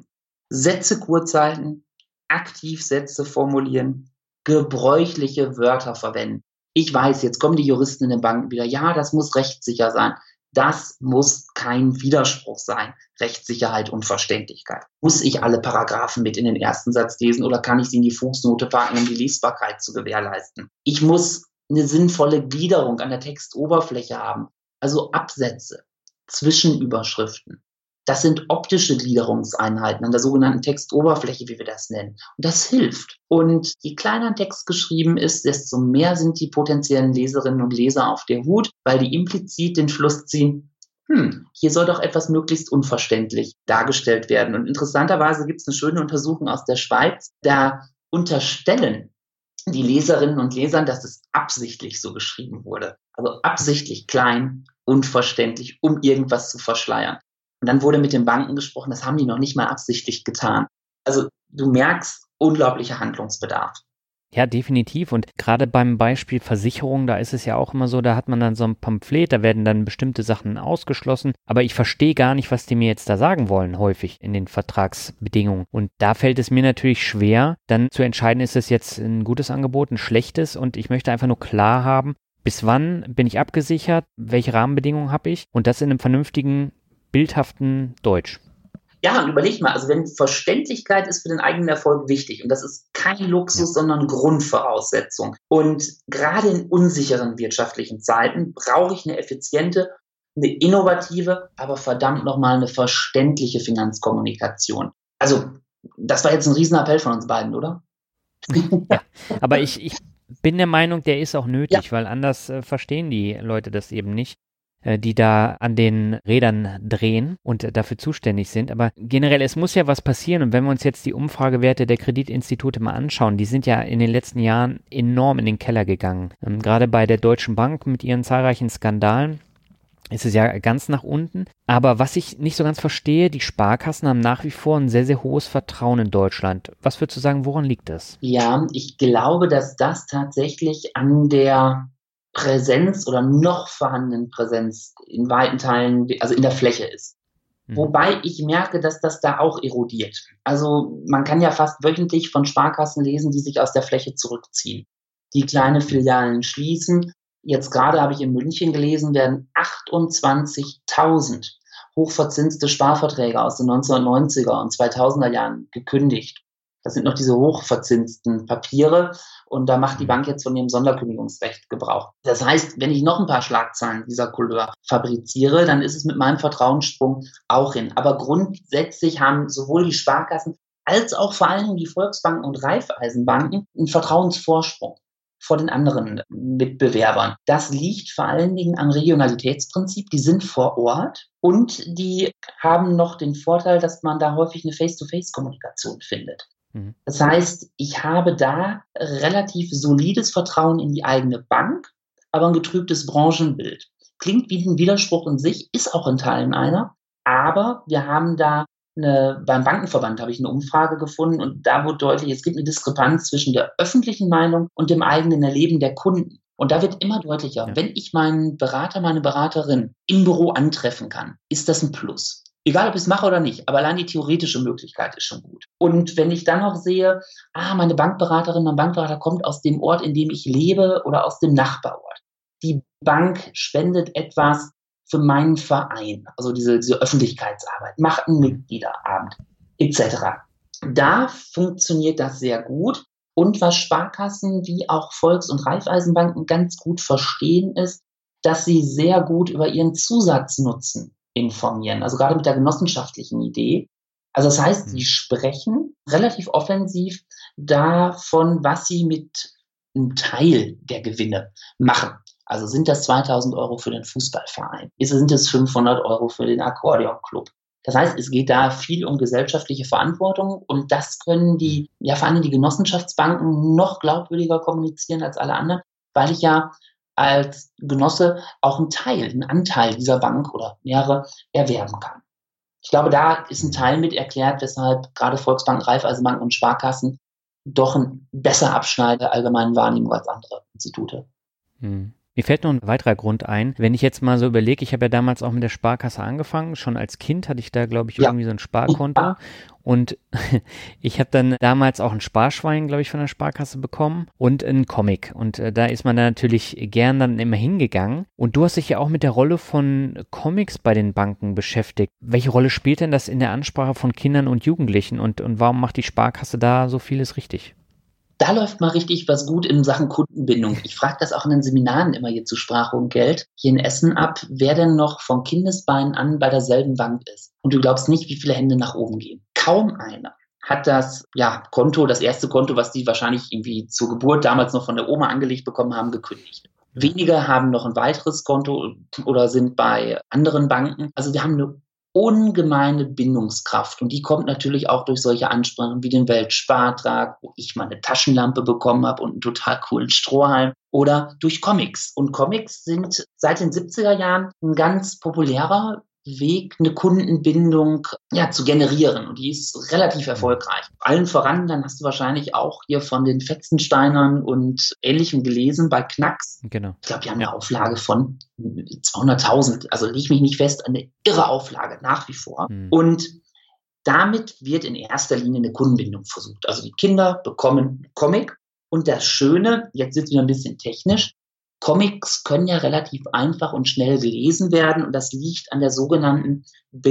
Sätze kurz halten, aktiv Sätze formulieren, gebräuchliche Wörter verwenden. Ich weiß, jetzt kommen die Juristen in den Banken wieder, ja, das muss rechtssicher sein. Das muss kein Widerspruch sein. Rechtssicherheit und Verständlichkeit. Muss ich alle Paragraphen mit in den ersten Satz lesen oder kann ich sie in die Fußnote packen, um die Lesbarkeit zu gewährleisten? Ich muss eine sinnvolle Gliederung an der Textoberfläche haben, also Absätze, Zwischenüberschriften. Das sind optische Gliederungseinheiten an der sogenannten Textoberfläche, wie wir das nennen. Und das hilft. Und je kleiner ein Text geschrieben ist, desto mehr sind die potenziellen Leserinnen und Leser auf der Hut, weil die implizit den Schluss ziehen, hm, hier soll doch etwas möglichst unverständlich dargestellt werden. Und interessanterweise gibt es eine schöne Untersuchung aus der Schweiz, da unterstellen die Leserinnen und Lesern, dass es absichtlich so geschrieben wurde. Also absichtlich klein, unverständlich, um irgendwas zu verschleiern. Und dann wurde mit den Banken gesprochen, das haben die noch nicht mal absichtlich getan. Also du merkst unglaublicher Handlungsbedarf. Ja, definitiv. Und gerade beim Beispiel Versicherung, da ist es ja auch immer so, da hat man dann so ein Pamphlet, da werden dann bestimmte Sachen ausgeschlossen. Aber ich verstehe gar nicht, was die mir jetzt da sagen wollen, häufig in den Vertragsbedingungen. Und da fällt es mir natürlich schwer, dann zu entscheiden, ist es jetzt ein gutes Angebot, ein schlechtes. Und ich möchte einfach nur klar haben, bis wann bin ich abgesichert, welche Rahmenbedingungen habe ich und das in einem vernünftigen, bildhaften Deutsch. Ja, und überleg mal, also wenn Verständlichkeit ist für den eigenen Erfolg wichtig und das ist kein Luxus, ja. sondern Grundvoraussetzung. Und gerade in unsicheren wirtschaftlichen Zeiten brauche ich eine effiziente, eine innovative, aber verdammt nochmal eine verständliche Finanzkommunikation. Also das war jetzt ein Riesenappell von uns beiden, oder? Ja, aber ich, ich bin der Meinung, der ist auch nötig, ja. weil anders äh, verstehen die Leute das eben nicht, die da an den Rädern drehen und dafür zuständig sind. Aber generell, es muss ja was passieren. Und wenn wir uns jetzt die Umfragewerte der Kreditinstitute mal anschauen, die sind ja in den letzten Jahren enorm in den Keller gegangen. Ähm, gerade bei der Deutschen Bank mit ihren zahlreichen Skandalen ist es ja ganz nach unten. Aber was ich nicht so ganz verstehe, die Sparkassen haben nach wie vor ein sehr, sehr hohes Vertrauen in Deutschland. Was würdest du sagen, woran liegt das? Ja, ich glaube, dass das tatsächlich an der Präsenz oder noch vorhandenen Präsenz in weiten Teilen, also in der Fläche ist. Mhm. Wobei ich merke, dass das da auch erodiert. Also man kann ja fast wöchentlich von Sparkassen lesen, die sich aus der Fläche zurückziehen, die kleine Filialen schließen. Jetzt gerade habe ich in München gelesen, werden achtundzwanzigtausend hochverzinste Sparverträge aus den neunzehnhundertneunziger und zweitausender Jahren gekündigt. Das sind noch diese hochverzinsten Papiere und da macht die Bank jetzt von ihrem Sonderkündigungsrecht Gebrauch. Das heißt, wenn ich noch ein paar Schlagzeilen dieser Couleur fabriziere, dann ist es mit meinem Vertrauenssprung auch hin. Aber grundsätzlich haben sowohl die Sparkassen als auch vor allem die Volksbanken und Raiffeisenbanken einen Vertrauensvorsprung vor den anderen Mitbewerbern. Das liegt vor allen Dingen am Regionalitätsprinzip. Die sind vor Ort und die haben noch den Vorteil, dass man da häufig eine Face-to-Face-Kommunikation findet. Mhm. Das heißt, ich habe da relativ solides Vertrauen in die eigene Bank, aber ein getrübtes Branchenbild. Klingt wie ein Widerspruch in sich, ist auch in Teilen einer, aber wir haben da Eine, beim Bankenverband habe ich eine Umfrage gefunden und da wurde deutlich, es gibt eine Diskrepanz zwischen der öffentlichen Meinung und dem eigenen Erleben der Kunden. Und da wird immer deutlicher, ja. wenn ich meinen Berater, meine Beraterin im Büro antreffen kann, ist das ein Plus. Egal, ob ich es mache oder nicht, aber allein die theoretische Möglichkeit ist schon gut. Und wenn ich dann noch sehe, ah, meine Bankberaterin, mein Bankberater kommt aus dem Ort, in dem ich lebe oder aus dem Nachbarort. Die Bank spendet etwas für meinen Verein, also diese, diese Öffentlichkeitsarbeit, macht einen Mitgliederabend et cetera. Da funktioniert das sehr gut. Und was Sparkassen wie auch Volks- und Raiffeisenbanken ganz gut verstehen, ist, dass sie sehr gut über ihren Zusatznutzen informieren, also gerade mit der genossenschaftlichen Idee. Also das heißt, sie sprechen relativ offensiv davon, was sie mit einem Teil der Gewinne machen. Also sind das zweitausend Euro für den Fußballverein? Sind es fünfhundert Euro für den Akkordeonclub? Das heißt, es geht da viel um gesellschaftliche Verantwortung und das können die, ja vor allem die Genossenschaftsbanken noch glaubwürdiger kommunizieren als alle anderen, weil ich ja als Genosse auch einen Teil, einen Anteil dieser Bank oder mehrere erwerben kann. Ich glaube, da ist ein Teil mit erklärt, weshalb gerade Volksbanken, Raiffeisenbanken und Sparkassen doch ein besser abschneiden der allgemeinen Wahrnehmung als andere Institute. Hm. Mir fällt noch ein weiterer Grund ein. Wenn ich jetzt mal so überlege, ich habe ja damals auch mit der Sparkasse angefangen. Schon als Kind hatte ich da, glaube ich, Ja. irgendwie so ein Sparkonto. Und ich habe dann damals auch ein Sparschwein, glaube ich, von der Sparkasse bekommen und einen Comic. Und äh, da ist man da natürlich gern dann immer hingegangen. Und du hast dich ja auch mit der Rolle von Comics bei den Banken beschäftigt. Welche Rolle spielt denn das in der Ansprache von Kindern und Jugendlichen? Und, und warum macht die Sparkasse da so vieles richtig? Da läuft mal richtig was gut in Sachen Kundenbindung. Ich frage das auch in den Seminaren immer hier zu Sprache und Geld hier in Essen ab, wer denn noch von Kindesbeinen an bei derselben Bank ist. Und du glaubst nicht, wie viele Hände nach oben gehen. Kaum einer hat das ja, Konto, das erste Konto, was die wahrscheinlich irgendwie zur Geburt damals noch von der Oma angelegt bekommen haben, gekündigt. Wenige haben noch ein weiteres Konto oder sind bei anderen Banken. Also wir haben eine ungemeine Bindungskraft. Und die kommt natürlich auch durch solche Ansprachen wie den Weltspartag, wo ich mal eine Taschenlampe bekommen habe und einen total coolen Strohhalm. Oder durch Comics. Und Comics sind seit den siebziger Jahren ein ganz populärer Weg, eine Kundenbindung ja, zu generieren. Und die ist relativ erfolgreich. Allen voran, dann hast du wahrscheinlich auch hier von den Fetzensteinern und Ähnlichem gelesen bei Knacks. Genau. Ich glaube, die haben Ja. eine Auflage von zweihunderttausend. Also leg mich nicht fest, eine irre Auflage nach wie vor. Hm. Und damit wird in erster Linie eine Kundenbindung versucht. Also die Kinder bekommen einen Comic. Und das Schöne, jetzt wird es wieder ein bisschen technisch, Comics können ja relativ einfach und schnell gelesen werden und das liegt an der sogenannten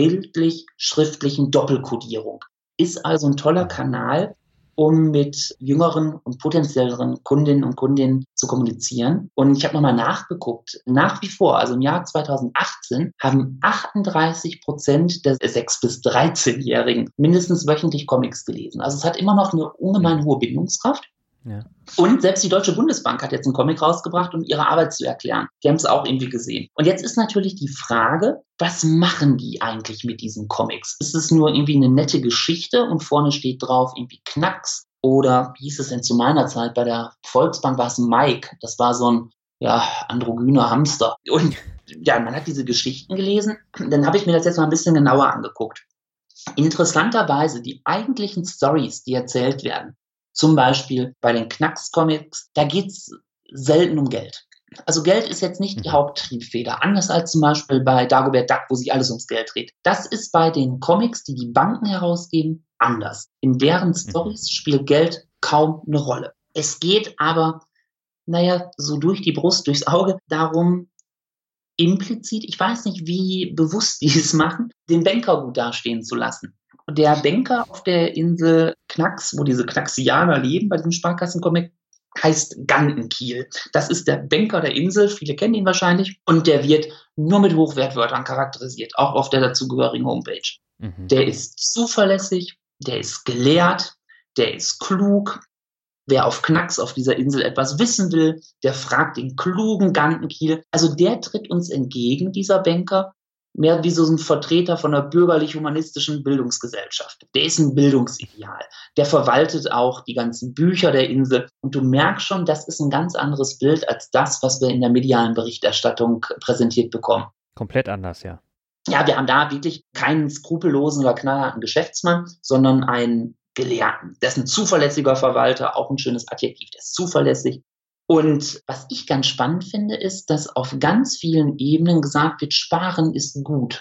bildlich-schriftlichen Doppelkodierung. Ist also ein toller Kanal, um mit jüngeren und potenzielleren Kundinnen und Kundinnen zu kommunizieren. Und ich habe nochmal nachgeguckt. Nach wie vor, also im Jahr zweitausendachtzehn, haben achtunddreißig Prozent der sechs- bis dreizehnjährigen mindestens wöchentlich Comics gelesen. Also es hat immer noch eine ungemein hohe Bindungskraft. Ja. Und selbst die Deutsche Bundesbank hat jetzt einen Comic rausgebracht, um ihre Arbeit zu erklären. Die haben es auch irgendwie gesehen. Und jetzt ist natürlich die Frage, was machen die eigentlich mit diesen Comics? Ist es nur irgendwie eine nette Geschichte und vorne steht drauf irgendwie Knacks? Oder wie hieß es denn zu meiner Zeit? Bei der Volksbank war es Mike. Das war so ein ja, androgyner Hamster. Und ja, man hat diese Geschichten gelesen. Dann habe ich mir das jetzt mal ein bisschen genauer angeguckt. Interessanterweise, die eigentlichen Stories, die erzählt werden, zum Beispiel bei den Knacks-Comics, da geht es selten um Geld. Also Geld ist jetzt nicht die Haupttriebfeder, anders als zum Beispiel bei Dagobert Duck, wo sich alles ums Geld dreht. Das ist bei den Comics, die die Banken herausgeben, anders. In deren Storys spielt Geld kaum eine Rolle. Es geht aber, naja, so durch die Brust, durchs Auge, darum, implizit, ich weiß nicht, wie bewusst die es machen, den Banker gut dastehen zu lassen. Der Banker auf der Insel Knacks, wo diese Knaxianer leben, bei diesem Sparkassencomic, heißt Gantenkiel. Das ist der Banker der Insel, viele kennen ihn wahrscheinlich, und der wird nur mit Hochwertwörtern charakterisiert, auch auf der dazugehörigen Homepage. Mhm. Der ist zuverlässig, der ist gelehrt, der ist klug. Wer auf Knacks auf dieser Insel etwas wissen will, der fragt den klugen Gantenkiel. Also der tritt uns entgegen, dieser Banker, mehr wie so ein Vertreter von einer bürgerlich-humanistischen Bildungsgesellschaft. Der ist ein Bildungsideal. Der verwaltet auch die ganzen Bücher der Insel. Und du merkst schon, das ist ein ganz anderes Bild als das, was wir in der medialen Berichterstattung präsentiert bekommen. Komplett anders, ja. Ja, wir haben da wirklich keinen skrupellosen oder knallharten Geschäftsmann, sondern einen Gelehrten. Der ist ein zuverlässiger Verwalter, auch ein schönes Adjektiv, der ist zuverlässig. Und was ich ganz spannend finde, ist, dass auf ganz vielen Ebenen gesagt wird, Sparen ist gut.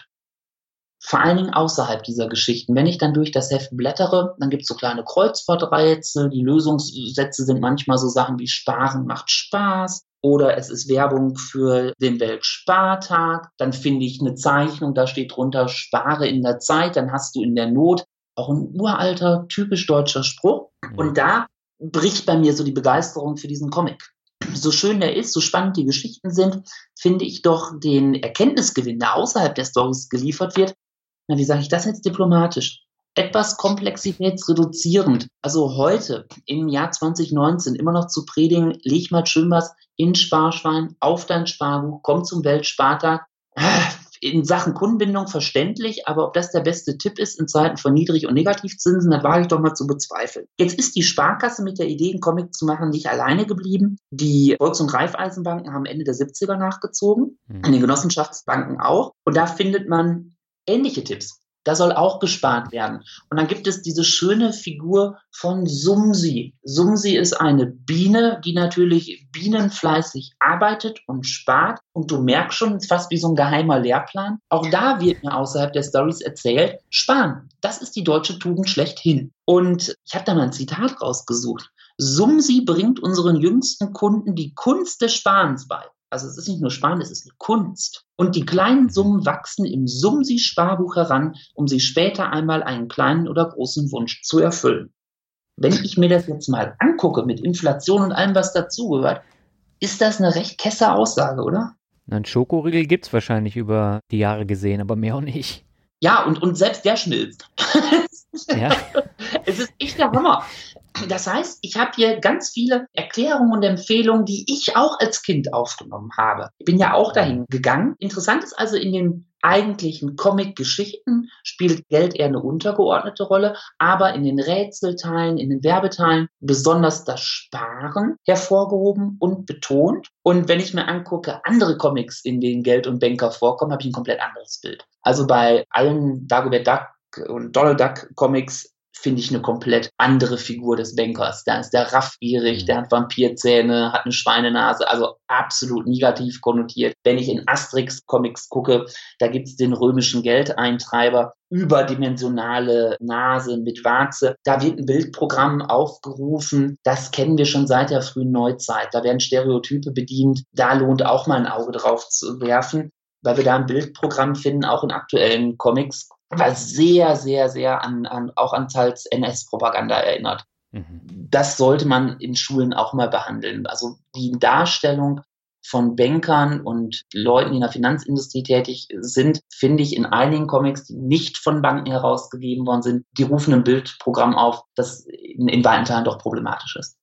Vor allen Dingen außerhalb dieser Geschichten. Wenn ich dann durch das Heft blättere, dann gibt es so kleine Kreuzworträtsel. Die Lösungssätze sind manchmal so Sachen wie Sparen macht Spaß. Oder es ist Werbung für den Weltspartag. Dann finde ich eine Zeichnung, da steht drunter, spare in der Zeit, dann hast du in der Not. Auch ein uralter, typisch deutscher Spruch. Und da bricht bei mir so die Begeisterung für diesen Comic. So schön der ist, so spannend die Geschichten sind, finde ich doch den Erkenntnisgewinn, der außerhalb der Storys geliefert wird, na, wie sage ich das jetzt diplomatisch? Etwas komplexitätsreduzierend. Also heute, im Jahr zwanzig neunzehn, immer noch zu predigen, leg mal schön was in Sparschwein, auf dein Sparbuch, komm zum Weltspartag. In Sachen Kundenbindung verständlich, aber ob das der beste Tipp ist in Zeiten von Niedrig- und Negativzinsen, das wage ich doch mal zu bezweifeln. Jetzt ist die Sparkasse mit der Idee, einen Comic zu machen, nicht alleine geblieben. Die Volks- und Raiffeisenbanken haben Ende der siebziger nachgezogen, mhm. an den Genossenschaftsbanken auch. Und da findet man ähnliche Tipps. Da soll auch gespart werden. Und dann gibt es diese schöne Figur von Sumsi. Sumsi ist eine Biene, die natürlich bienenfleißig arbeitet und spart. Und du merkst schon, es ist fast wie so ein geheimer Lehrplan. Auch da wird mir außerhalb der Storys erzählt, sparen, das ist die deutsche Tugend schlechthin. Und ich habe da mal ein Zitat rausgesucht. Sumsi bringt unseren jüngsten Kunden die Kunst des Sparens bei. Also es ist nicht nur Sparen, es ist eine Kunst. Und die kleinen Summen wachsen im Sumsi-Sparbuch heran, um sie später einmal einen kleinen oder großen Wunsch zu erfüllen. Wenn ich mir das jetzt mal angucke, mit Inflation und allem, was dazugehört, ist das eine recht kesse Aussage, oder? Ein Schokoriegel gibt es wahrscheinlich über die Jahre gesehen, aber mehr auch nicht. Ja, und, und selbst der schmilzt. Ja. Es ist echt der Hammer. Das heißt, ich habe hier ganz viele Erklärungen und Empfehlungen, die ich auch als Kind aufgenommen habe. Ich bin ja auch dahin gegangen. Interessant ist also, in den eigentlichen Comic-Geschichten spielt Geld eher eine untergeordnete Rolle, aber in den Rätselteilen, in den Werbeteilen besonders das Sparen hervorgehoben und betont. Und wenn ich mir angucke, andere Comics, in denen Geld und Banker vorkommen, habe ich ein komplett anderes Bild. Also bei allen Dagobert Duck und Donald Duck Comics finde ich eine komplett andere Figur des Bankers. Da ist der raffgierig, der hat Vampirzähne, hat eine Schweinenase, also absolut negativ konnotiert. Wenn ich in Asterix-Comics gucke, da gibt es den römischen Geldeintreiber, überdimensionale Nase mit Warze. Da wird ein Bildprogramm aufgerufen, das kennen wir schon seit der frühen Neuzeit. Da werden Stereotype bedient, da lohnt auch mal ein Auge drauf zu werfen, weil wir da ein Bildprogramm finden, auch in aktuellen Comics, was sehr, sehr, sehr an, an auch an teils N S-Propaganda erinnert. Mhm. Das sollte man in Schulen auch mal behandeln. Also die Darstellung von Bankern und Leuten, die in der Finanzindustrie tätig sind, finde ich in einigen Comics, die nicht von Banken herausgegeben worden sind, die rufen ein Bildprogramm auf, das in, in weiten Teilen doch problematisch ist.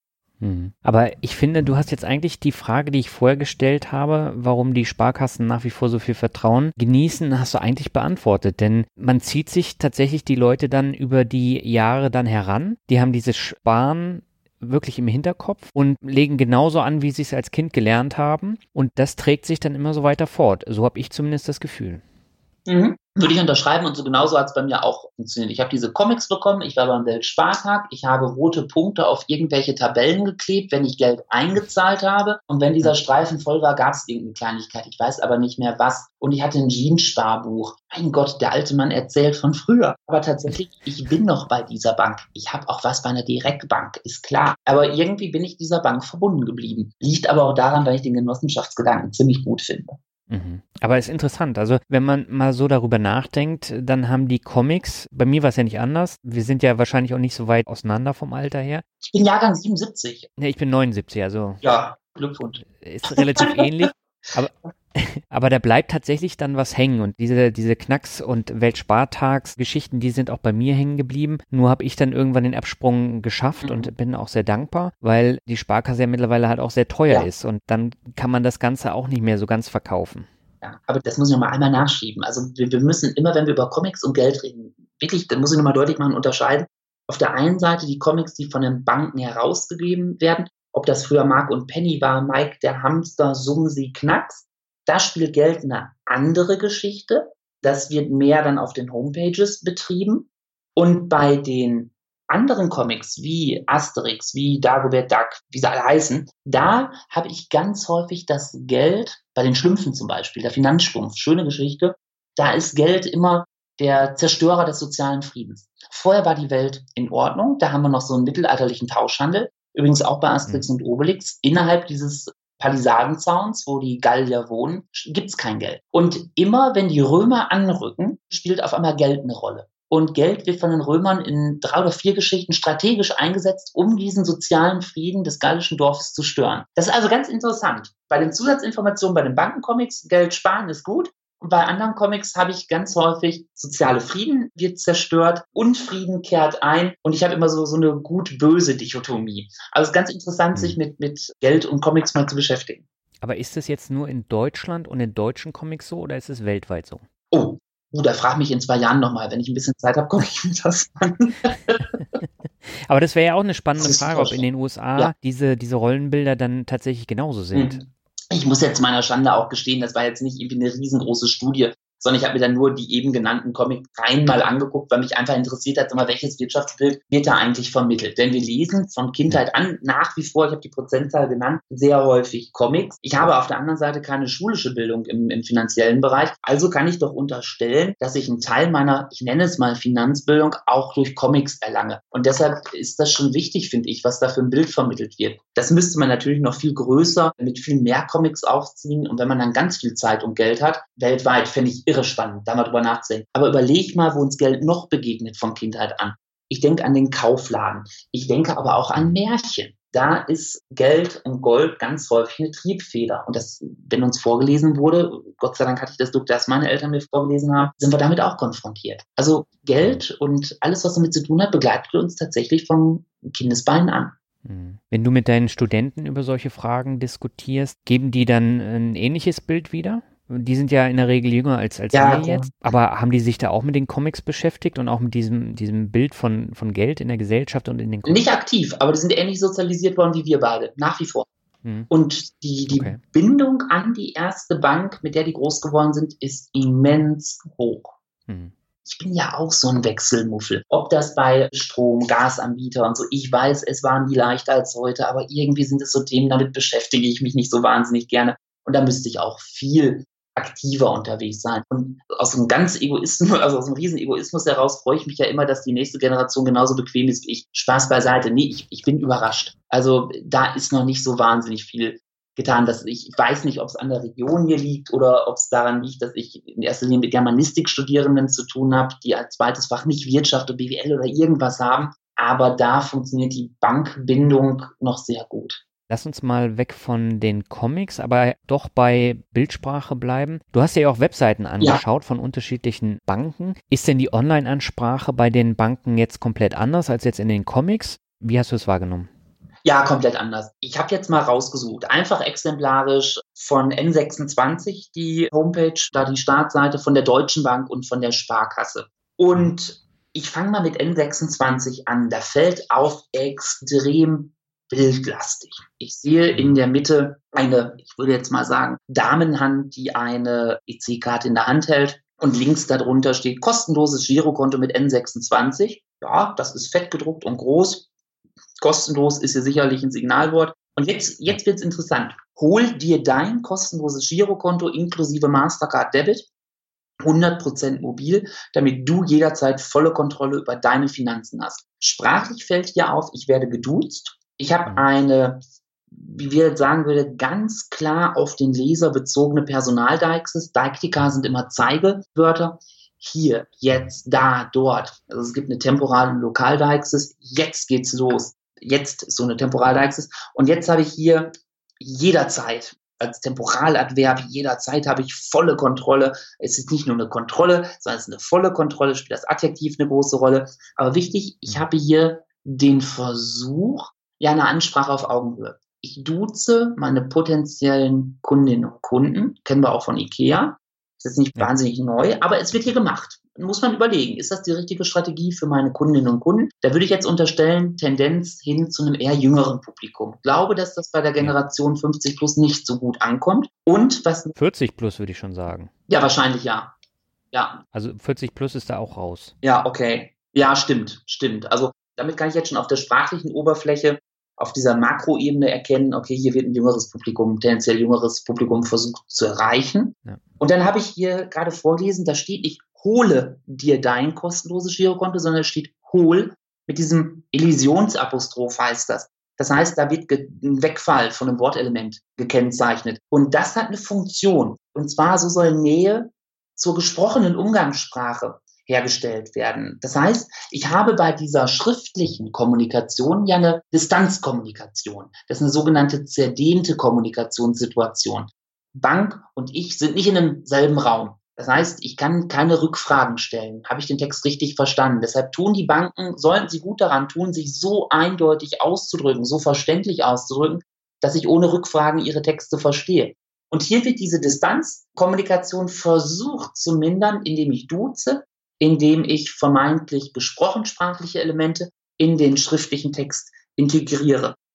Aber ich finde, du hast jetzt eigentlich die Frage, die ich vorher gestellt habe, warum die Sparkassen nach wie vor so viel Vertrauen genießen, hast du eigentlich beantwortet. Denn man zieht sich tatsächlich die Leute dann über die Jahre dann heran. Die haben dieses Sparen wirklich im Hinterkopf und legen genauso an, wie sie es als Kind gelernt haben. Und das trägt sich dann immer so weiter fort. So habe ich zumindest das Gefühl. Mhm. Würde ich unterschreiben, und so genauso hat es bei mir auch funktioniert. Ich habe diese Comics bekommen, ich war beim Weltspartag, ich habe rote Punkte auf irgendwelche Tabellen geklebt, wenn ich Geld eingezahlt habe, und wenn dieser Streifen voll war, gab es irgendeine Kleinigkeit, ich weiß aber nicht mehr was, und ich hatte ein Jeans-Sparbuch. Mein Gott, der alte Mann erzählt von früher, aber tatsächlich, ich bin noch bei dieser Bank. Ich habe auch was bei einer Direktbank, ist klar, aber irgendwie bin ich dieser Bank verbunden geblieben. Liegt aber auch daran, weil ich den Genossenschaftsgedanken ziemlich gut finde. Mhm. Aber ist interessant, also wenn man mal so darüber nachdenkt, dann haben die Comics, bei mir war es ja nicht anders, wir sind ja wahrscheinlich auch nicht so weit auseinander vom Alter her. Ich bin Jahrgang siebenundsiebzig. Ne, ich bin neunundsiebzig, also. Ja, Glückwunsch. Ist relativ ähnlich, aber, aber da bleibt tatsächlich dann was hängen, und diese, diese Knacks- und Weltspartagsgeschichten, die sind auch bei mir hängen geblieben. Nur habe ich dann irgendwann den Absprung geschafft mhm. und bin auch sehr dankbar, weil die Sparkasse ja mittlerweile halt auch sehr teuer ja. ist, und dann kann man das Ganze auch nicht mehr so ganz verkaufen. Ja, aber das muss ich nochmal einmal nachschieben. Also wir, wir müssen immer, wenn wir über Comics und Geld reden, wirklich, da muss ich nochmal deutlich machen, unterscheiden. Auf der einen Seite die Comics, die von den Banken herausgegeben werden, ob das früher Mark und Penny war, Mike der Hamster, Sumsi, Knacks, da spielt Geld eine andere Geschichte. Das wird mehr dann auf den Homepages betrieben. Und bei den anderen Comics wie Asterix, wie Dagobert Duck, wie sie alle heißen, da habe ich ganz häufig das Geld, bei den Schlümpfen zum Beispiel, der Finanzstumpf, schöne Geschichte, da ist Geld immer der Zerstörer des sozialen Friedens. Vorher war die Welt in Ordnung, da haben wir noch so einen mittelalterlichen Tauschhandel, übrigens auch bei Asterix mhm. und Obelix, innerhalb dieses Palisadenzauns, wo die Gallier wohnen, gibt's kein Geld. Und immer, wenn die Römer anrücken, spielt auf einmal Geld eine Rolle. Und Geld wird von den Römern in drei oder vier Geschichten strategisch eingesetzt, um diesen sozialen Frieden des gallischen Dorfes zu stören. Das ist also ganz interessant. Bei den Zusatzinformationen bei den Bankencomics, Geld sparen ist gut. Und bei anderen Comics habe ich ganz häufig soziale Frieden wird zerstört, Unfrieden kehrt ein. Und ich habe immer so, so eine gut-böse Dichotomie. Also es ist ganz interessant, sich mit, mit Geld und Comics mal zu beschäftigen. Aber ist das jetzt nur in Deutschland und in deutschen Comics so, oder ist es weltweit so? Oh, Uh, da frag mich in zwei Jahren nochmal. Wenn ich ein bisschen Zeit habe, gucke ich mir das an. Aber das wäre ja auch eine spannende Frage, ob in den U S A ja. diese, diese Rollenbilder dann tatsächlich genauso sind. Ich muss jetzt meiner Schande auch gestehen, das war jetzt nicht irgendwie eine riesengroße Studie. sondern ich habe mir dann nur die eben genannten Comic-Reihen mal angeguckt, weil mich einfach interessiert hat, mal, welches Wirtschaftsbild wird da eigentlich vermittelt. Denn wir lesen von Kindheit an nach wie vor, ich habe die Prozentzahl genannt, sehr häufig Comics. Ich habe auf der anderen Seite keine schulische Bildung im, im finanziellen Bereich, also kann ich doch unterstellen, dass ich einen Teil meiner, ich nenne es mal Finanzbildung, auch durch Comics erlange. Und deshalb ist das schon wichtig, finde ich, was da für ein Bild vermittelt wird. Das müsste man natürlich noch viel größer, mit viel mehr Comics aufziehen. Und wenn man dann ganz viel Zeit und Geld hat, weltweit, fände ich irre spannend, da mal drüber nachzudenken. Aber überleg mal, wo uns Geld noch begegnet von Kindheit an. Ich denke an den Kaufladen. Ich denke aber auch an Märchen. Da ist Geld und Gold ganz häufig eine Triebfeder. Und das, wenn uns vorgelesen wurde, Gott sei Dank hatte ich das Glück, dass meine Eltern mir vorgelesen haben, sind wir damit auch konfrontiert. Also Geld und alles, was damit zu tun hat, begleitet uns tatsächlich von Kindesbeinen an. Wenn du mit deinen Studenten über solche Fragen diskutierst, geben die dann ein ähnliches Bild wieder? Die sind ja in der Regel jünger als, als ja, wir jetzt. Aber haben die sich da auch mit den Comics beschäftigt und auch mit diesem, diesem Bild von, von Geld in der Gesellschaft und in den Comics? Nicht aktiv, aber die sind ähnlich sozialisiert worden wie wir beide, nach wie vor. Hm. Und die, die okay. Bindung an die erste Bank, mit der die groß geworden sind, ist immens hoch. Hm. Ich bin ja auch so ein Wechselmuffel. Ob das bei Strom, Gasanbieter und so, ich weiß, es waren die leichter als heute, aber irgendwie sind es so Themen, damit beschäftige ich mich nicht so wahnsinnig gerne. Und da müsste ich auch viel aktiver unterwegs sein. Und aus einem ganz Egoismus, also aus einem riesen Egoismus heraus freue ich mich ja immer, dass die nächste Generation genauso bequem ist wie ich. Spaß beiseite. Nee, ich, ich bin überrascht. Also da ist noch nicht so wahnsinnig viel getan. Dass ich, ich weiß nicht, ob es an der Region hier liegt oder ob es daran liegt, dass ich in erster Linie mit Germanistikstudierenden zu tun habe, die als zweites Fach nicht Wirtschaft oder B W L oder irgendwas haben. Aber da funktioniert die Bankbindung noch sehr gut. Lass uns mal weg von den Comics, aber doch bei Bildsprache bleiben. Du hast ja auch Webseiten angeschaut ja. von unterschiedlichen Banken. Ist denn die Online-Ansprache bei den Banken jetzt komplett anders als jetzt in den Comics? Wie hast du es wahrgenommen? Ja, komplett anders. Ich habe jetzt mal rausgesucht, einfach exemplarisch von N sechsundzwanzig die Homepage, da die Startseite von der Deutschen Bank und von der Sparkasse. Und ich fange mal mit N sechsundzwanzig an. Da fällt auf extrem bildlastig. Ich sehe in der Mitte eine, ich würde jetzt mal sagen, Damenhand, die eine E C-Karte in der Hand hält und links darunter steht kostenloses Girokonto mit N sechsundzwanzig. Ja, das ist fett gedruckt und groß. Kostenlos ist hier sicherlich ein Signalwort. Und jetzt, jetzt wird es interessant. Hol dir dein kostenloses Girokonto inklusive Mastercard Debit, hundert Prozent mobil, damit du jederzeit volle Kontrolle über deine Finanzen hast. Sprachlich fällt hier auf, ich werde geduzt. Ich habe eine, wie wir sagen würde, ganz klar auf den Leser bezogene Personaldeixis. Deiktika sind immer Zeigewörter. Hier, jetzt, da, dort. Also es gibt eine Temporal- und Lokaldeixis. Jetzt geht's los. Jetzt ist so eine Temporaldeixis. Und jetzt habe ich hier jederzeit als Temporaladverb, jederzeit habe ich volle Kontrolle. Es ist nicht nur eine Kontrolle, sondern es ist eine volle Kontrolle, spielt das Adjektiv eine große Rolle. Aber wichtig, ich habe hier den Versuch, ja, eine Ansprache auf Augenhöhe. Ich duze meine potenziellen Kundinnen und Kunden, kennen wir auch von IKEA. Das ist nicht ja. wahnsinnig neu, aber es wird hier gemacht. Muss man überlegen, ist das die richtige Strategie für meine Kundinnen und Kunden? Da würde ich jetzt unterstellen, Tendenz hin zu einem eher jüngeren Publikum. Ich glaube, dass das bei der Generation fünfzig plus nicht so gut ankommt. Und was vierzig plus würde ich schon sagen. Ja, wahrscheinlich ja. Ja. Also vierzig plus ist da auch raus. Ja, okay. Ja, stimmt, stimmt. Also damit kann ich jetzt schon auf der sprachlichen Oberfläche, auf dieser Makroebene erkennen, okay, hier wird ein jüngeres Publikum, tendenziell jüngeres Publikum versucht zu erreichen. Ja. Und dann habe ich hier gerade vorgelesen, da steht nicht, hole dir dein kostenloses Girokonto, sondern es steht, hol, mit diesem Elisionsapostroph heißt das. Das heißt, da wird ge- ein Wegfall von einem Wortelement gekennzeichnet. Und das hat eine Funktion. Und zwar, so soll Nähe zur gesprochenen Umgangssprache hergestellt werden. Das heißt, ich habe bei dieser schriftlichen Kommunikation ja eine Distanzkommunikation. Das ist eine sogenannte zerdehnte Kommunikationssituation. Bank und ich sind nicht in einem selben Raum. Das heißt, ich kann keine Rückfragen stellen. Habe ich den Text richtig verstanden? Deshalb tun die Banken, sollten sie gut daran tun, sich so eindeutig auszudrücken, so verständlich auszudrücken, dass ich ohne Rückfragen ihre Texte verstehe. Und hier wird diese Distanzkommunikation versucht zu mindern, indem ich duze, indem ich vermeintlich gesprochensprachliche Elemente in den schriftlichen Text integriere.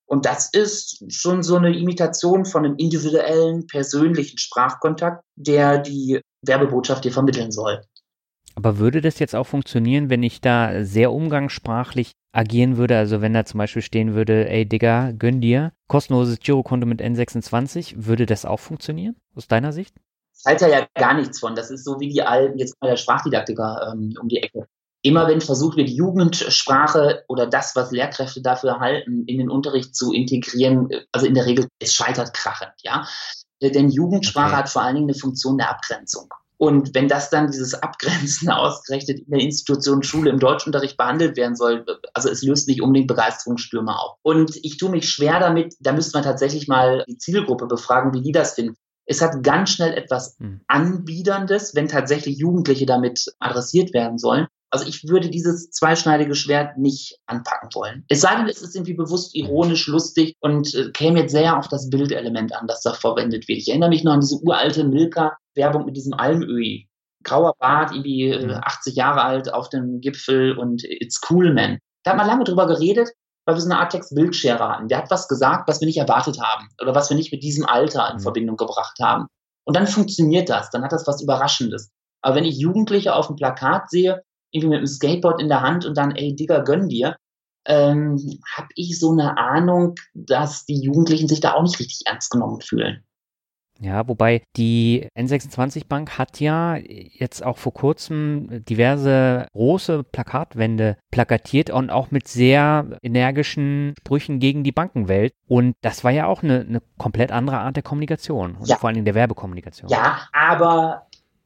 Und das ist schon so eine Imitation von einem individuellen, persönlichen Sprachkontakt, der die Werbebotschaft dir vermitteln soll. Aber würde das jetzt auch funktionieren, wenn ich da sehr umgangssprachlich agieren würde? Also wenn da zum Beispiel stehen würde, ey Digga, gönn dir, kostenloses Girokonto mit N sechsundzwanzig, würde das auch funktionieren, aus deiner Sicht? Ich halte ja gar nichts von. Das ist so wie die alten, jetzt mal der Sprachdidaktiker ähm, um die Ecke. Immer wenn versucht wird, Jugendsprache oder das, was Lehrkräfte dafür halten, in den Unterricht zu integrieren, also in der Regel, es scheitert krachend, ja. Denn Jugendsprache okay. hat vor allen Dingen eine Funktion der Abgrenzung. Und wenn das dann, dieses Abgrenzen ausgerechnet in der Institution Schule im Deutschunterricht behandelt werden soll, also es löst nicht unbedingt Begeisterungsstürme auf. Und ich tue mich schwer damit, da müsste man tatsächlich mal die Zielgruppe befragen, wie die das finden. Es hat ganz schnell etwas Anbiederndes, wenn tatsächlich Jugendliche damit adressiert werden sollen. Also ich würde dieses zweischneidige Schwert nicht anpacken wollen. Es sei denn, es ist irgendwie bewusst ironisch, lustig und äh, käme jetzt sehr auf das Bildelement an, das da verwendet wird. Ich erinnere mich noch an diese uralte Milka-Werbung mit diesem Almöhi. Grauer Bart, irgendwie äh, achtzig Jahre alt auf dem Gipfel und it's cool, man. Da hat man lange drüber geredet, weil wir so eine Art Text-Bild-Share hatten. Der hat was gesagt, was wir nicht erwartet haben oder was wir nicht mit diesem Alter in mhm. Verbindung gebracht haben. Und dann funktioniert das, dann hat das was Überraschendes. Aber wenn ich Jugendliche auf dem Plakat sehe, irgendwie mit einem Skateboard in der Hand und dann, ey, Digga, gönn dir, ähm, habe ich so eine Ahnung, dass die Jugendlichen sich da auch nicht richtig ernst genommen fühlen. Ja, wobei die N sechsundzwanzig Bank hat ja jetzt auch vor kurzem diverse große Plakatwände plakatiert und auch mit sehr energischen Sprüchen gegen die Bankenwelt. Und das war ja auch eine, eine komplett andere Art der Kommunikation, und ja. vor allem der Werbekommunikation. Ja, aber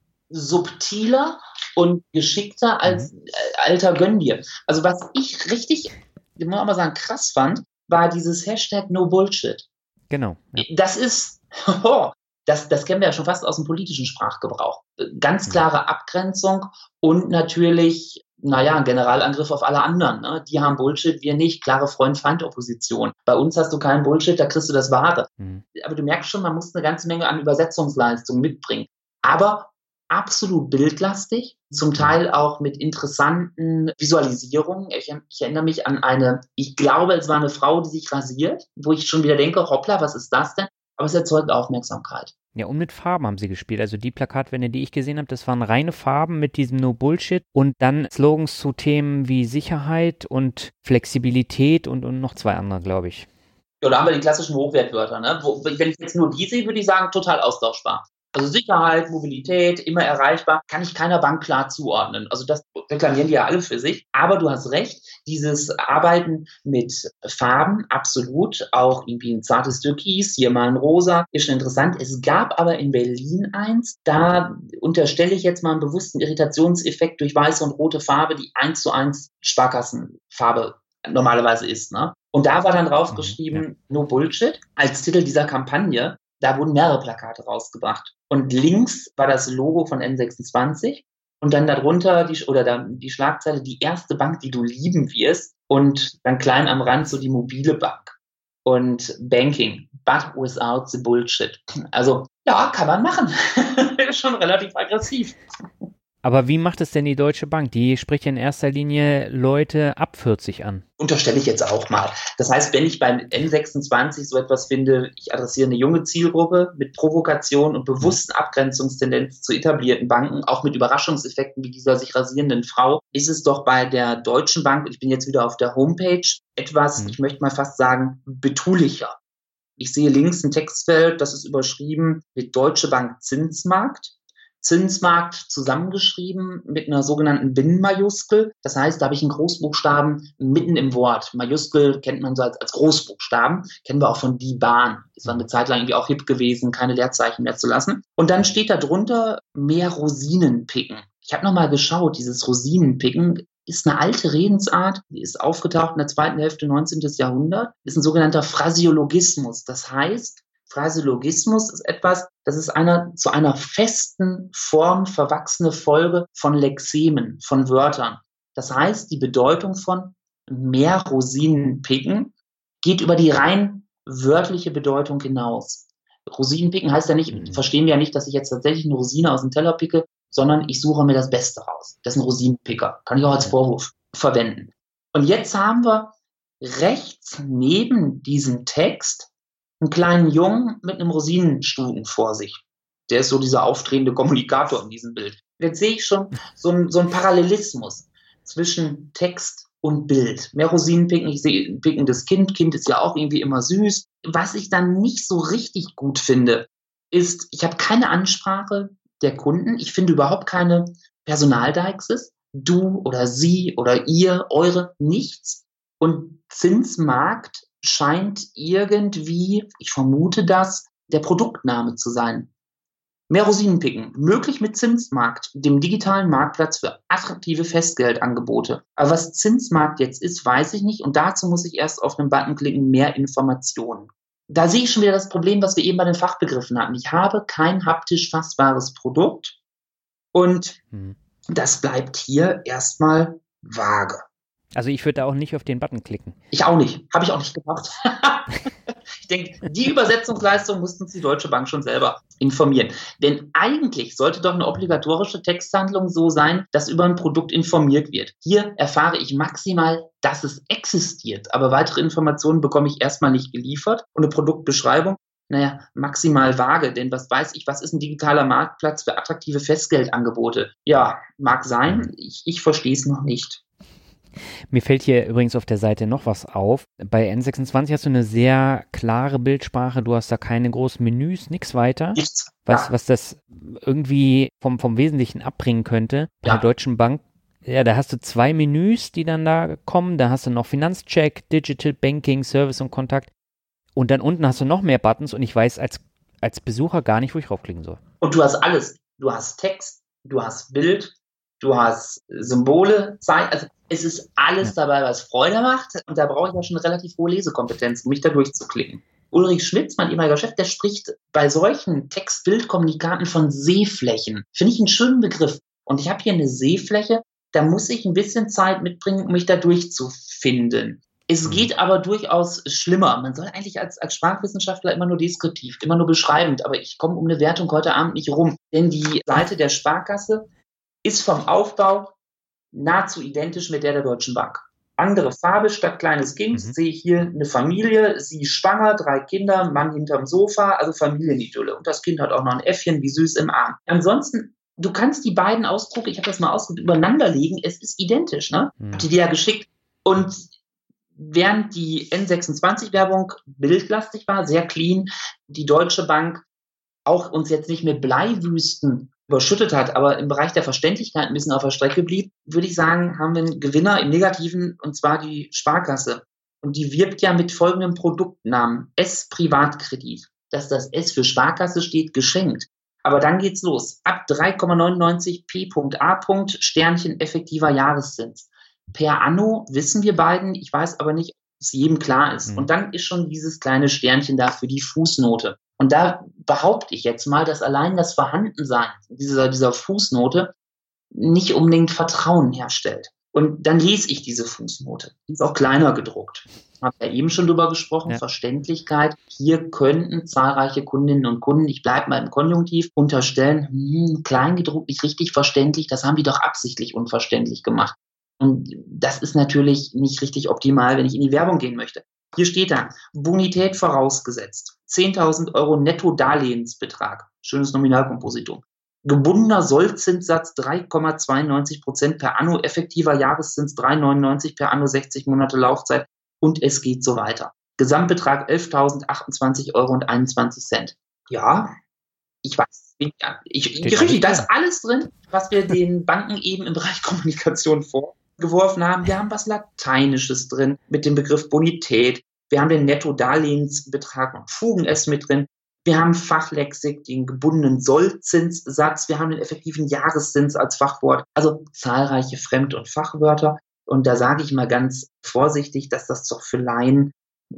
subtiler und geschickter als mhm. alter Gönn dir. Also was ich richtig, ich muss auch mal sagen, krass fand, war dieses Hashtag No Bullshit. Genau. Ja. Das ist, oh, das, das kennen wir ja schon fast aus dem politischen Sprachgebrauch. Ganz klare Abgrenzung und natürlich, naja, ein Generalangriff auf alle anderen. Ne? Die haben Bullshit, wir nicht. Klare Freund-Feind-Opposition. Bei uns hast du keinen Bullshit, da kriegst du das Wahre. Mhm. Aber du merkst schon, man muss eine ganze Menge an Übersetzungsleistung mitbringen. Aber absolut bildlastig, zum Teil auch mit interessanten Visualisierungen. Ich, ich erinnere mich an eine, ich glaube, es war eine Frau, die sich rasiert, wo ich schon wieder denke, hoppla, was ist das denn? Aber es erzeugt Aufmerksamkeit. Ja, und mit Farben haben sie gespielt. Also die Plakatwände, die ich gesehen habe, das waren reine Farben mit diesem No Bullshit und dann Slogans zu Themen wie Sicherheit und Flexibilität und, und noch zwei andere, glaube ich. Ja, da haben wir die klassischen Hochwertwörter. Ne? Wo, wenn ich jetzt nur die sehe, würde ich sagen, total austauschbar. Also Sicherheit, Mobilität, immer erreichbar, kann ich keiner Bank klar zuordnen. Also das reklamieren die ja alle für sich. Aber du hast recht, dieses Arbeiten mit Farben, absolut, auch irgendwie ein zartes Türkis, hier mal ein Rosa, ist schon interessant. Es gab aber in Berlin eins, da unterstelle ich jetzt mal einen bewussten Irritationseffekt durch weiße und rote Farbe, die eins zu eins Sparkassenfarbe normalerweise ist. Ne? Und da war dann draufgeschrieben, ja. No Bullshit, als Titel dieser Kampagne. Da wurden mehrere Plakate rausgebracht. Und links war das Logo von N sechsundzwanzig und dann darunter die, oder da, die Schlagzeile, die erste Bank, die du lieben wirst. Und dann klein am Rand so die mobile Bank. Und Banking, but without the bullshit. Also, ja, kann man machen. Ist schon relativ aggressiv. Aber wie macht es denn die Deutsche Bank? Die spricht ja in erster Linie Leute ab vierzig an. Unterstelle ich jetzt auch mal. Das heißt, wenn ich beim N sechsundzwanzig so etwas finde, ich adressiere eine junge Zielgruppe mit Provokation und bewussten Abgrenzungstendenz zu etablierten Banken, auch mit Überraschungseffekten wie dieser sich rasierenden Frau, ist es doch bei der Deutschen Bank, und ich bin jetzt wieder auf der Homepage, etwas, mhm. ich möchte mal fast sagen, betulicher. Ich sehe links ein Textfeld, das ist überschrieben mit Deutsche Bank Zinsmarkt. Zinsmarkt zusammengeschrieben mit einer sogenannten Binnenmajuskel. Das heißt, da habe ich einen Großbuchstaben mitten im Wort. Majuskel kennt man so als, als Großbuchstaben. Kennen wir auch von die Bahn. Ist dann eine Zeit lang irgendwie auch hip gewesen, keine Leerzeichen mehr zu lassen. Und dann steht da drunter mehr Rosinen picken. Ich habe nochmal geschaut, dieses Rosinenpicken ist eine alte Redensart, die ist aufgetaucht in der zweiten Hälfte neunzehnten. Jahrhundert, ist ein sogenannter Phrasiologismus. Das heißt, Phrasiologismus ist etwas, das ist eine zu einer festen Form verwachsene Folge von Lexemen, von Wörtern. Das heißt, die Bedeutung von mehr Rosinen picken geht über die rein wörtliche Bedeutung hinaus. Rosinen picken heißt ja nicht, mhm. verstehen wir ja nicht, dass ich jetzt tatsächlich eine Rosine aus dem Teller picke, sondern ich suche mir das Beste raus. Das ist ein Rosinenpicker. Kann ich auch als Vorwurf verwenden. Und jetzt haben wir rechts neben diesem Text einen kleinen Jungen mit einem Rosinenstuten vor sich. Der ist so dieser aufdrehende Kommunikator in diesem Bild. Jetzt sehe ich schon so einen so einen Parallelismus zwischen Text und Bild. Mehr Rosinen picken, ich sehe ein pickendes Kind. Kind ist ja auch irgendwie immer süß. Was ich dann nicht so richtig gut finde, ist, ich habe keine Ansprache der Kunden. Ich finde überhaupt keine Personaldeixis. Du oder sie oder ihr, eure, nichts. Und Zinsmarkt scheint irgendwie, ich vermute das, der Produktname zu sein. Mehr Rosinen picken, möglich mit Zinsmarkt, dem digitalen Marktplatz für attraktive Festgeldangebote. Aber was Zinsmarkt jetzt ist, weiß ich nicht. Und dazu muss ich erst auf den Button klicken, mehr Informationen. Da sehe ich schon wieder das Problem, was wir eben bei den Fachbegriffen hatten. Ich habe kein haptisch fassbares Produkt und hm. das bleibt hier erstmal vage. Also ich würde da auch nicht auf den Button klicken. Ich auch nicht. Habe ich auch nicht gemacht. Ich denke, die Übersetzungsleistung musste uns die Deutsche Bank schon selber informieren. Denn eigentlich sollte doch eine obligatorische Texthandlung so sein, dass über ein Produkt informiert wird. Hier erfahre ich maximal, dass es existiert. Aber weitere Informationen bekomme ich erstmal nicht geliefert. Und eine Produktbeschreibung, naja, maximal vage. Denn was weiß ich, was ist ein digitaler Marktplatz für attraktive Festgeldangebote? Ja, mag sein. Ich, ich verstehe es noch nicht. Mir fällt hier übrigens auf der Seite noch was auf. Bei N sechsundzwanzig hast du eine sehr klare Bildsprache. Du hast da keine großen Menüs, nichts weiter. Nichts. Was, Ja. was das irgendwie vom, vom Wesentlichen abbringen könnte. Bei Ja. der Deutschen Bank, ja, da hast du zwei Menüs, die dann da kommen. Da hast du noch Finanzcheck, Digital Banking, Service und Kontakt. Und dann unten hast du noch mehr Buttons und ich weiß als, als Besucher gar nicht, wo ich raufklicken soll. Und du hast alles. Du hast Text, du hast Bild, du hast Symbole, Zeichen. Also es ist alles Ja. dabei, was Freude macht. Und da brauche ich ja schon eine relativ hohe Lesekompetenz, um mich da durchzuklicken. Ulrich Schmitz, mein ehemaliger Chef, der spricht bei solchen Text-Bild-Kommunikaten von Sehflächen. Finde ich einen schönen Begriff. Und ich habe hier eine Sehfläche, da muss ich ein bisschen Zeit mitbringen, um mich da durchzufinden. Es Mhm. geht aber durchaus schlimmer. Man soll eigentlich als, als Sprachwissenschaftler immer nur deskriptiv, immer nur beschreibend. Aber ich komme um eine Wertung heute Abend nicht rum. Denn die Seite der Sparkasse ist vom Aufbau nahezu identisch mit der der Deutschen Bank. Andere Farbe statt kleines Kind, Mhm. sehe ich hier eine Familie, sie schwanger, drei Kinder, Mann hinterm Sofa, also Familienidylle. Und das Kind hat auch noch ein Äffchen, wie süß im Arm. Ansonsten, du kannst die beiden Ausdrucke, ich habe das mal ausgedruckt, übereinander legen, es ist identisch, ne? Mhm. Habt ihr die ja geschickt. Und während die N sechsundzwanzig-Werbung bildlastig war, sehr clean, die Deutsche Bank auch uns jetzt nicht mit Bleiwüsten überschüttet hat, aber im Bereich der Verständlichkeit ein bisschen auf der Strecke blieb, würde ich sagen, haben wir einen Gewinner im Negativen, und zwar die Sparkasse. Und die wirbt ja mit folgendem Produktnamen: S Privatkredit. Dass das S für Sparkasse steht, geschenkt. Aber dann geht's los. Ab drei Komma neunundneunzig P.A. Sternchen effektiver Jahreszins. Per Anno wissen wir beiden, ich weiß aber nicht, ob es jedem klar ist. Mhm. Und dann ist schon dieses kleine Sternchen da für die Fußnote. Und da behaupte ich jetzt mal, dass allein das Vorhandensein dieser, dieser Fußnote nicht unbedingt Vertrauen herstellt. Und dann lese ich diese Fußnote. Die ist auch kleiner gedruckt. Ich habe ja eben schon drüber gesprochen, Ja. Verständlichkeit. Hier könnten zahlreiche Kundinnen und Kunden, ich bleibe mal im Konjunktiv, unterstellen, hm, klein gedruckt, nicht richtig verständlich, das haben die doch absichtlich unverständlich gemacht. Und das ist natürlich nicht richtig optimal, wenn ich in die Werbung gehen möchte. Hier steht da, Bonität vorausgesetzt, zehntausend Euro Netto-Darlehensbetrag, schönes Nominalkompositum. Gebundener Sollzinssatz drei Komma zweiundneunzig Prozent per Anno, effektiver Jahreszins drei Komma neunundneunzig per Anno, sechzig Monate Laufzeit, und es geht so weiter. Gesamtbetrag elftausendachtundzwanzig Euro und einundzwanzig Cent. Ja, ich weiß, ich, ich, Steht richtig, da alles ist alles drin, was wir den Banken eben im Bereich Kommunikation vorgeworfen haben. Wir haben was Lateinisches drin mit dem Begriff Bonität. Wir haben den Netto-Darlehensbetrag und Fugen es mit drin. Wir haben Fachlexik, den gebundenen Sollzinssatz. Wir haben den effektiven Jahreszins als Fachwort. Also zahlreiche Fremd- und Fachwörter. Und da sage ich mal ganz vorsichtig, dass das doch für Laien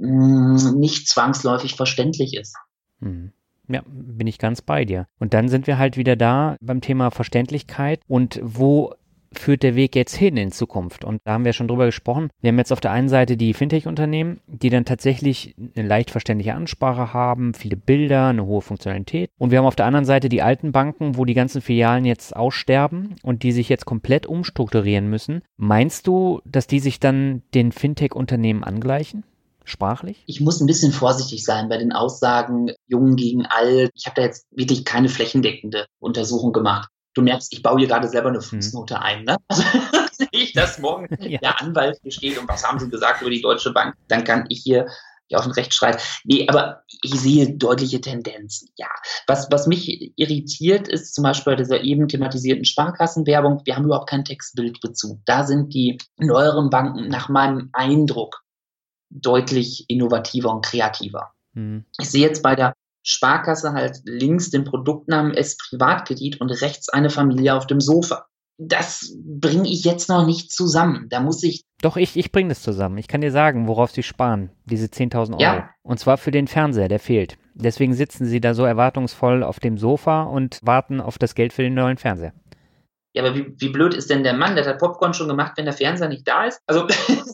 mh, nicht zwangsläufig verständlich ist. Mhm. Ja, bin ich ganz bei dir. Und dann sind wir halt wieder da beim Thema Verständlichkeit und wo führt der Weg jetzt hin in Zukunft? Und da haben wir schon drüber gesprochen. Wir haben jetzt auf der einen Seite die Fintech-Unternehmen, die dann tatsächlich eine leicht verständliche Ansprache haben, viele Bilder, eine hohe Funktionalität. Und wir haben auf der anderen Seite die alten Banken, wo die ganzen Filialen jetzt aussterben und die sich jetzt komplett umstrukturieren müssen. Meinst du, dass die sich dann den Fintech-Unternehmen angleichen? Sprachlich? Ich muss ein bisschen vorsichtig sein bei den Aussagen jung gegen alt. Ich habe da jetzt wirklich keine flächendeckende Untersuchung gemacht. Du merkst, ich baue hier gerade selber eine Fußnote hm. ein. Ne? Also sehe ich, dass morgen ja. der Anwalt hier steht und was haben sie gesagt über die Deutsche Bank, dann kann ich hier auf den Rechtsstreit. Nee, aber ich sehe deutliche Tendenzen, ja. Was, was mich irritiert, ist zum Beispiel bei dieser eben thematisierten Sparkassenwerbung, wir haben überhaupt keinen Textbildbezug. Da sind die neueren Banken nach meinem Eindruck deutlich innovativer und kreativer. Hm. Ich sehe jetzt bei der Sparkasse halt links den Produktnamen S Privatkredit und rechts eine Familie auf dem Sofa. Das bringe ich jetzt noch nicht zusammen. Da muss ich... Doch, ich, ich bringe das zusammen. Ich kann dir sagen, worauf sie sparen, diese zehntausend Euro. Ja. Und zwar für den Fernseher, der fehlt. Deswegen sitzen sie da so erwartungsvoll auf dem Sofa und warten auf das Geld für den neuen Fernseher. Ja, aber wie, wie blöd ist denn der Mann? Der hat Popcorn schon gemacht, wenn der Fernseher nicht da ist? Also...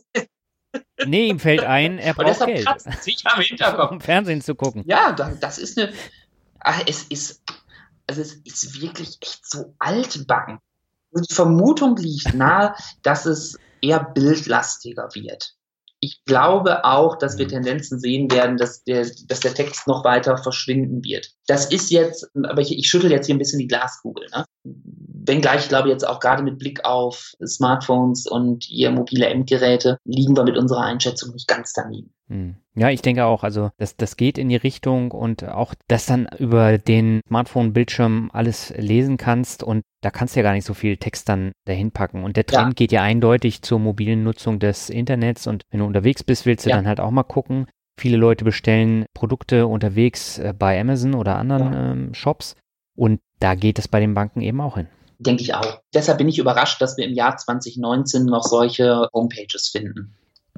Nee, ihm fällt ein, er braucht Geld, sich am Hinterkopf, um Fernsehen zu gucken. Ja, das ist eine, ach, es ist, also es ist wirklich echt so altbacken. Die Vermutung liegt nahe, dass es eher bildlastiger wird. Ich glaube auch, dass wir Tendenzen sehen werden, dass der, dass der Text noch weiter verschwinden wird. Das ist jetzt, aber ich, ich schüttel jetzt hier ein bisschen die Glaskugel, ne? Wenngleich, ich glaube jetzt auch gerade mit Blick auf Smartphones und ihr mobile Endgeräte liegen wir mit unserer Einschätzung nicht ganz daneben. Hm. Ja, ich denke auch, also das, das geht in die Richtung und auch, dass dann über den Smartphone-Bildschirm alles lesen kannst und da kannst du ja gar nicht so viel Text dann dahin packen und der Trend ja. geht ja eindeutig zur mobilen Nutzung des Internets und wenn du unterwegs bist, willst du ja. dann halt auch mal gucken. Viele Leute bestellen Produkte unterwegs äh, bei Amazon oder anderen ja. ähm, Shops und da geht es bei den Banken eben auch hin. Denke ich auch. Deshalb bin ich überrascht, dass wir im Jahr zwanzig neunzehn noch solche Homepages finden.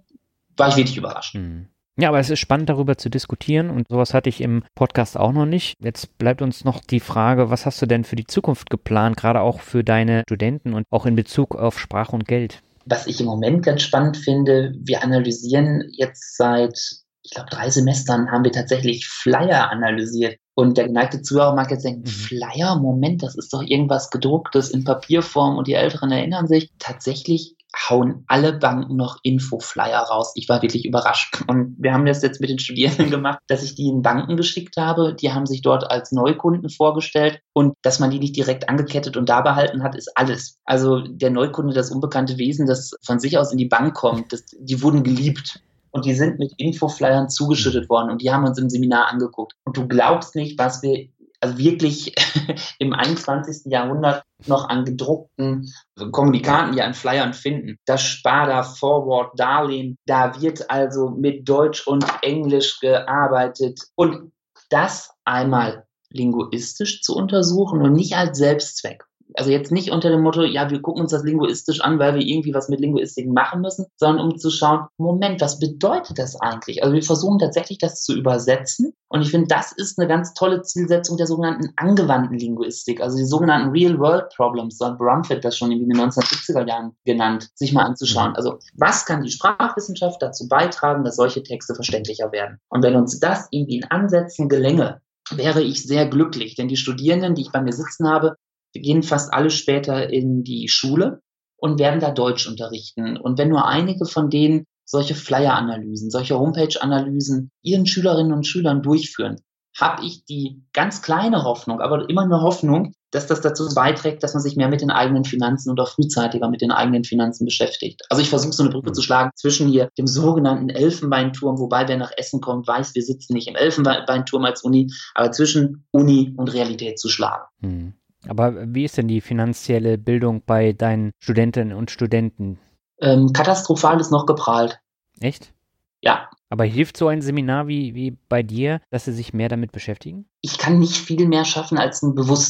War ich wirklich überrascht. Hm. Ja, aber es ist spannend, darüber zu diskutieren und sowas hatte ich im Podcast auch noch nicht. Jetzt bleibt uns noch die Frage, was hast du denn für die Zukunft geplant, gerade auch für deine Studenten und auch in Bezug auf Sprache und Geld? Was ich im Moment ganz spannend finde, wir analysieren jetzt seit, ich glaube, drei Semestern haben wir tatsächlich Flyer analysiert. Und der geneigte Zuhörer mag jetzt denken, mhm. Flyer, Moment, das ist doch irgendwas Gedrucktes in Papierform und die Älteren erinnern sich. Tatsächlich hauen alle Banken noch Infoflyer raus. Ich war wirklich überrascht. Und wir haben das jetzt mit den Studierenden gemacht, dass ich die in Banken geschickt habe. Die haben sich dort als Neukunden vorgestellt. Und dass man die nicht direkt angekettet und da behalten hat, ist alles. Also der Neukunde, das unbekannte Wesen, das von sich aus in die Bank kommt, das, die wurden geliebt. Und die sind mit Infoflyern zugeschüttet worden und die haben uns im Seminar angeguckt. Und du glaubst nicht, was wir also wirklich im einundzwanzigsten Jahrhundert noch an gedruckten Kommunikaten, ja an Flyern finden. Das Sparda, Forward, Darlehen, da wird also mit Deutsch und Englisch gearbeitet. Und das einmal linguistisch zu untersuchen und nicht als Selbstzweck. Also jetzt nicht unter dem Motto, ja, wir gucken uns das linguistisch an, weil wir irgendwie was mit Linguistik machen müssen, sondern um zu schauen, Moment, was bedeutet das eigentlich? Also wir versuchen tatsächlich, das zu übersetzen. Und ich finde, das ist eine ganz tolle Zielsetzung der sogenannten angewandten Linguistik, also die sogenannten Real-World-Problems, so hat Brumfitt das schon in den neunzehnhundertsiebziger Jahren genannt, sich mal anzuschauen. Also was kann die Sprachwissenschaft dazu beitragen, dass solche Texte verständlicher werden? Und wenn uns das irgendwie in Ansätzen gelänge, wäre ich sehr glücklich, denn die Studierenden, die ich bei mir sitzen habe, wir gehen fast alle später in die Schule und werden da Deutsch unterrichten. Und wenn nur einige von denen solche Flyer-Analysen, solche Homepage-Analysen ihren Schülerinnen und Schülern durchführen, habe ich die ganz kleine Hoffnung, aber immer eine Hoffnung, dass das dazu beiträgt, dass man sich mehr mit den eigenen Finanzen oder frühzeitiger mit den eigenen Finanzen beschäftigt. Also ich versuche so eine Brücke zu schlagen zwischen hier dem sogenannten Elfenbeinturm, wobei wer nach Essen kommt, weiß, wir sitzen nicht im Elfenbeinturm als Uni, aber zwischen Uni und Realität zu schlagen. Hm. Aber wie ist denn die finanzielle Bildung bei deinen Studentinnen und Studenten? Ähm, katastrophal ist noch geprahlt. Echt? Ja. Aber hilft so ein Seminar wie, wie bei dir, dass sie sich mehr damit beschäftigen? Ich kann nicht viel mehr schaffen als ein Bewusstsein.